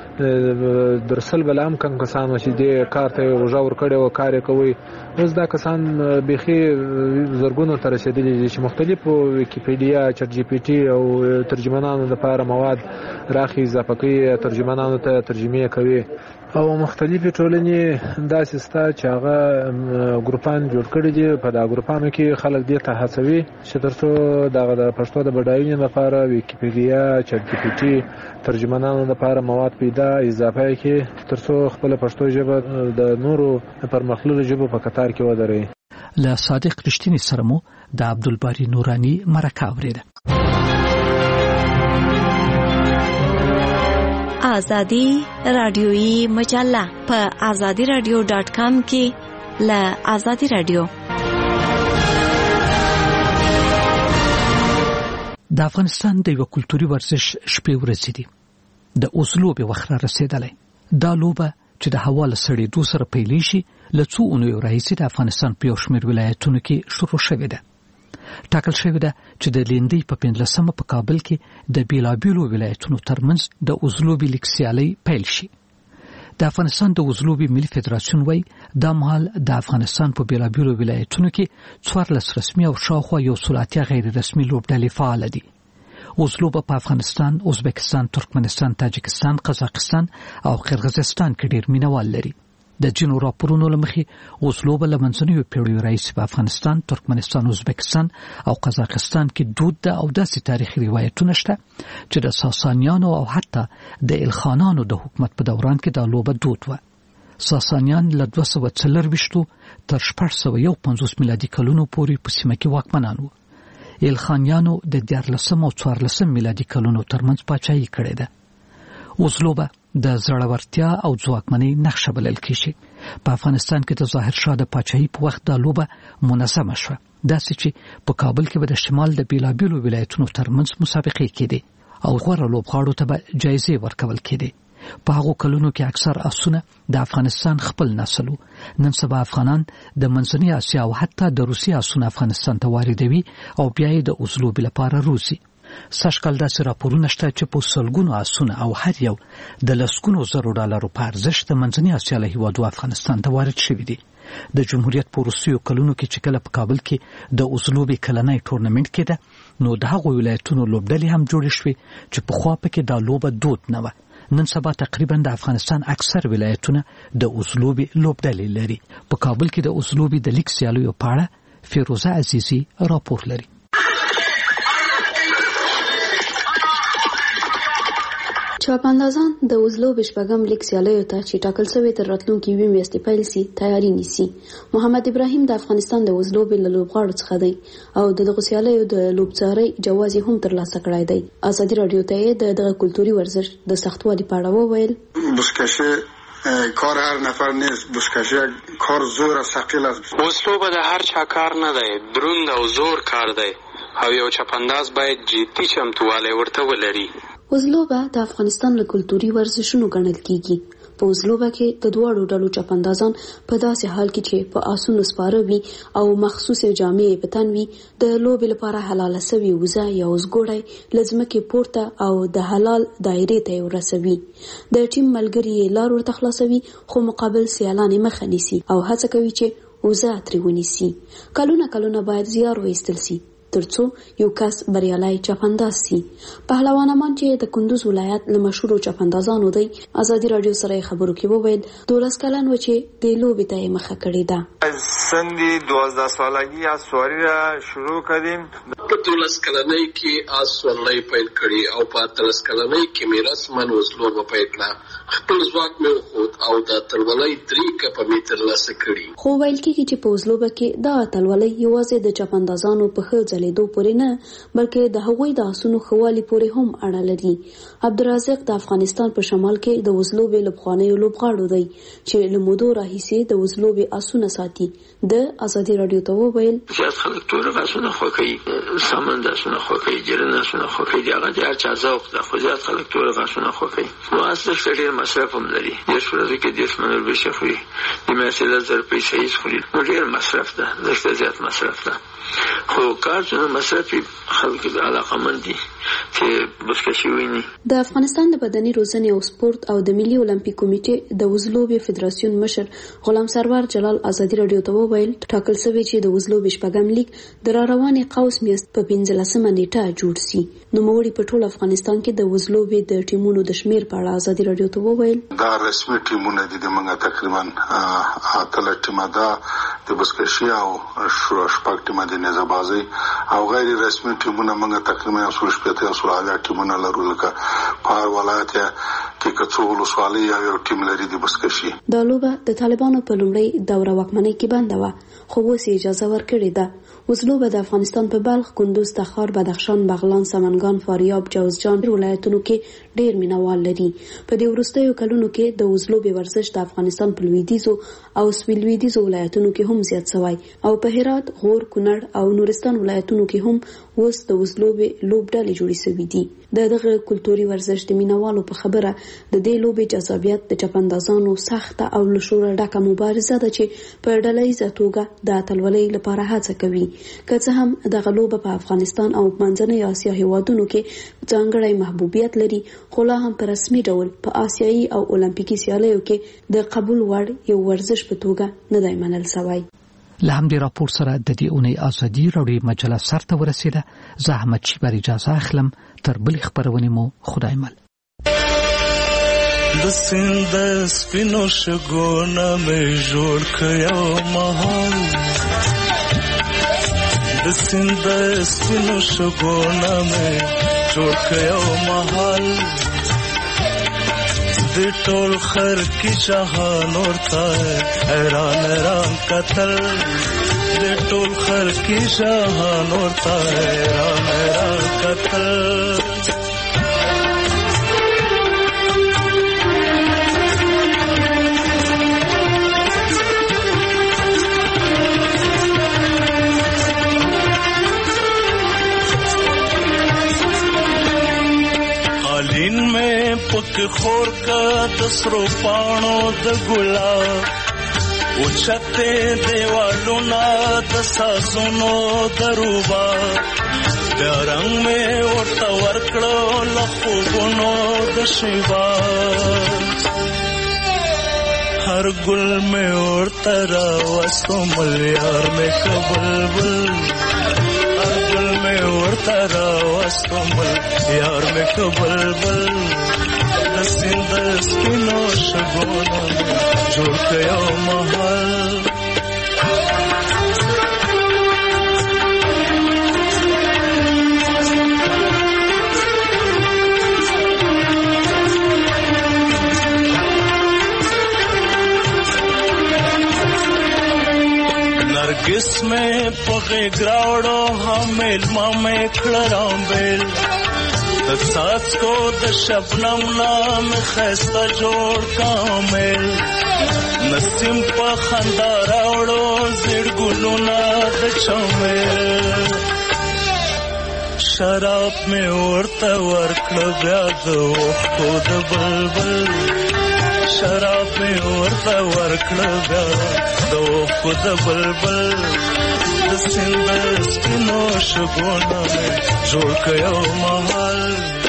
درسل بلام کم کسانو چې دې کار ته ورژه ورکړی او کار یې کوي، اوس دا کسان بیخي زرګونو ته رسېدلي دي چې مختلفو ویکیپیډیا، چټ جی پی ټي او ترجمانانو لپاره مواد راخي اضافه کوي، ترجمانانو ته ترجمې کوي او مختلفې ټولنې داسې ستا چې هغه ګروپان جوړ کړي دي، په دا ګروپانو کې خلک دې ته هڅوي چې تر څو دغه د پښتو د بډاینې لپاره ویکیپیډیا، چټ جی پی ټي، ترجمانانو لپاره مواد پیدا اضافه کړي، تر څو خپل پښتو ژبه د نورو پرمختللو ژبو په قطار کې ودروي. له صادق رښتیني سره مو د عبدالباري نوراني مرکه اوریده. آزادی رادیویی مجله په آزادی رادیو ډاټ کام کې له آزادی رادیو. د افغانستان د یو کلتوري ورزش شپې ورځې دي. د اوس لوبې وخت را رسېدلی. دا لوبه چې د هوا له سړېدو سره پیلې شي له څو اونیو راهیسې د افغانستان په یو شمېر ولایتونو کې شروع شوې ده. ټاکل شوې ده چې د لیندۍ په پنځلسمه په کابل کې د بېلابېلو ولایتونو ترمنځ د اوزلوبې لیګ سیالۍ پیل شي. د افغانستان د اوزلوبې ملي فدراسیون وایي دا مهال د افغانستان په بېلابېلو ولایتونو کې څوارلس رسمي او شاوخوا یو سل اتیا غیر رسمي لوبډلې فعاله دي. اوزلوبه په افغانستان، ازبکستان، ترکمنستان، تاجکستان، قزاقستان او قرغیزستان کې ډېر مینوال لري. د جنو راپورونو لمخې اوزلوبه له منځنیو پیړیو راهیسې په افغانستان، ترکمنستان، ازبکستان او قزاقستان کې دود ده او داسې تاریخي روایتونه شته چې د ساسانیانو او حتی د الخانانو د حکومت په دوران کې دا لوبه دود وه. ساسانیان له دوه سوه څلرویشتو تر شپږ سوه یو پنځوس میلادي کلونو پورې په سیمه کې واکمنان وو. الخانیانو د دیارلسم او څوارلسم میلادي کلونو ترمنځ پاچاهي کړې ده. اوزلوبه د زړورتیا او ځواکمنۍ نقشه بلل کېږي. په افغانستان کې د ظاهر شاه د پاچاهۍ په وخت دا لوبه منظمه شوه، داسې چې په کابل کې به د شمال د بېلابېلو ولایتونو ترمنځ مسابقې کېدې او غوره لوبغاړو ته به جایزې ورکول کېدې. په هغو کلونو کې اکثر آسونه د افغانستان خپل نسل وو. نن سبا افغانان د منځنۍ اسیا او حتی د روسیې آسونه افغانستان ته واردوي او بیا یې د اوزلوبې لپاره روزي. سږکال داسې راپورونه شته چې په سلګونو آسونه او هر یو د لسګونو زرو ډالرو په ارزښت د منځنۍ اسیا له هېوادو افغانستان ته وارد شوي دي. د جمهوریت په وروستیو کلونو کې چې کله په کابل کې د اوزلوبې کلنی ټورنمنټ کېده، نو د هغو ولایتونو لوبډلې هم جوړې شوې چې پخوا پکې دا لوبه دود نه وه. نن سبا تقریبا د افغانستان اکثر ولایتونه د اوزلوبې لوبډلې لري. په کابل کې د اوزلوبې د لیګ سیالیو په اړه فیروزه عزیزي راپور لري. چاپاندازان د وزلو بشپږم لیک سیالیو ته چې ټاکل شوی تر راتلونکي یوې میاشتې پیل سي تیاری نیسي. محمد ابراهیم د افغانستان د وزلو بل لوبغاړو څخه دی او د دغه سیالیو د لوبځارۍ جواز هم ترلاسه کړی دی. ازادي رادیو ته د دغه کلتوري ورزش د سختوالي په اړه وویل. بوسکشی کار هر نفر نیست، بوسکشی کار زور و ثقیل است. وزلو به د هر چا کار نه دی، دروند او زور کار دی او یو چاپانداز باید جدي چمتووالی ورته ولري. وزلوبه د افغانستان له کلتوري ورزشونو ګڼل کیږي. په وزلوبه کې د دواړو ډلو چاپاندازان په داسې حال کې چې په آسونو سپاره وي او مخصوصې جامې په تن وي د لوبې لپاره حلاله سوي وزه یا وزګوړی له ځمکې پورته او د حلال دایرې ته ورسوي. د ټیم ملګري لار ورته خلاصوي خو مقابل سیالان مخه نیسي او هڅه کوي چې وزه ترې ونیسي. کلونه کلونه باید زیار وایستل سي ترڅو یو کس بریالای چاپانداز سي. پهلوان امان چې د کندوز ولایت له مشهورو چاپاندازانو دی ازادي رادیو سره خبرو کې وویل دولس کلن و چې د لوبې ته مخه کړې ده. سندي دوازده سالگی از سواری را شروع کردیم. په دولس کلنۍ کې آس سورلۍ پیل کړي او په اتلس کلنۍ کې مې رسماً وزلوبه پیل کړه. خپل ځواک مې وښود او د اتلولۍ درې کپه مې ترلاسه کړي. خو ویل کېږي چې په وزلوبه کې دا اتلولۍ یوازې د چاپاندازانو په ښه ځلېدو پورې نه بلکې د هغوی د آسونو ښه والي پورې هم اړه لري. عبدالرزاق د افغانستان په شمال کې د وزلوبې له پخوانیو لوبغاړو دی چې له مودو راهیسې د وزلوبې آسونه ساتي. د ازادي رادیو ته وویل زیات خلک تور آسونه خوښوي، سمند آسونه خوښوي، جرن آسونه خوښوي. د هغه د هر چا ذوق ده خو زیات خلک تور آسونه خوښوي. نو آس دښته ډېر مصرف هم لري. دېرش ورځو کې دېرش من وربشې خوري، د میاشتې لس زره پیسې هیڅ خوري. نو ډېر مصرف ده، دښته زیات مصرف ده. خو کار څونه مصرف خلک علاقمند دي چې بوسکشي ویني. د افغانستان د بدني روزنې او سپورت او د ملي اولمپیک کمیټې د وزلوبې فدراسیون مشر غلام سرور جلال ازادي رادیو ته وویل ټاکل شوی چې د وزلوبې شپږم لیگ د راروانې قوس میاشت په پنځلسمه نیټه جوړ سي. نوموړي په ټول افغانستان کې د وزلوبې د ټیمونو د شمیر په اړه ازادي رادیو ته وویل دا رسمي ټیمونه دي. د موږ تقریبا اتل ټیمه ده د بوسکشي او شپږ ټیمه د نزابازي او غیر رسمي ټیمونه موږ تقریبا څو شپږ ته سره ټیمونه لرو لکه په ولایت کې کڅو ولسوالۍ یو ټیم لري د بوسکشي. دا لوبه د طالبانو په لومړی دوره واکمنۍ کې بنده وه خو اوس اجازه ورکړې ده. وزلوبه د افغانستان په بلخ، کندوز، تخار، بدخشان، بغلان، سمنګان، فاریاب، جوزجان ولایتونو کې ډېر مینوال لري. په دې وروستیو کلونو کې د وزلوبې ورزش د افغانستان په لویدیځو او سویل لویدیځو ولایتونو کې هم زیات شوی او په هرات، غور، کونړ او نورستان ولایتونو کې هم اوس د وزلوبې لوبډلې جوړې شوې دي. د دغه کلتوري ورزش د مینوالو په خبره د دې لوبې جذابیت د چاپاندازانو سخته او له شوره ډکه مبارزه ده چې په ډلهییزه توګه د اتلولۍ لپاره هڅه کوي. که څه هم دغه لوبه په افغانستان او منځنۍ اسیا هیوادونو کې ځانګړی محبوبیت لري خو لا هم په رسمي ډول په آسیایي او اولمپیکي سیالیو کې د قبول وړ یو ورزش په توګه نه دی منل شوی. له همدې راپور سره د دې اونۍ ازادي راډیو مجله سرته ورسیده. زه احمد شیبر اجازه اخلم تر بلې خبرونې مو خدای مل. د سیند سپینو شګونه مې جوړ کړو مهال، د سیند سپینو شګونه مې جوړ کړو مهال، د ټول خر کی شاهان ورته حیران حیران قتل، د ټول خر کی شاهان ورته حیران حیران قتل. قالین میں پک خور کا دسرو پانو د ګلاب اوچته دیوالو نا د ساسونو دروبا د رنگ میں ورته ورکړو لخوبونو د شیبا هر ګل میں ورته راوستو ملیار میں کبلبل هر ګل میں ورته راوستو ملیار میں کبلبل د سیند سپینو شګونو جوړ کړو محل. قسمه پغه گراوړو حامل ما مې کړم بیل د ساس کو د شبنم نام خسته جوړ کامل نسیم په خندا راوړو زړ ګلونه د چمل شراب مې ورته ورکړه بیا د اوښکو د بلبل شراب مې ورته ورکړه بیا د اوښکو د بلبل د سیند سپینو شګونه مې جوړ کړ یو محل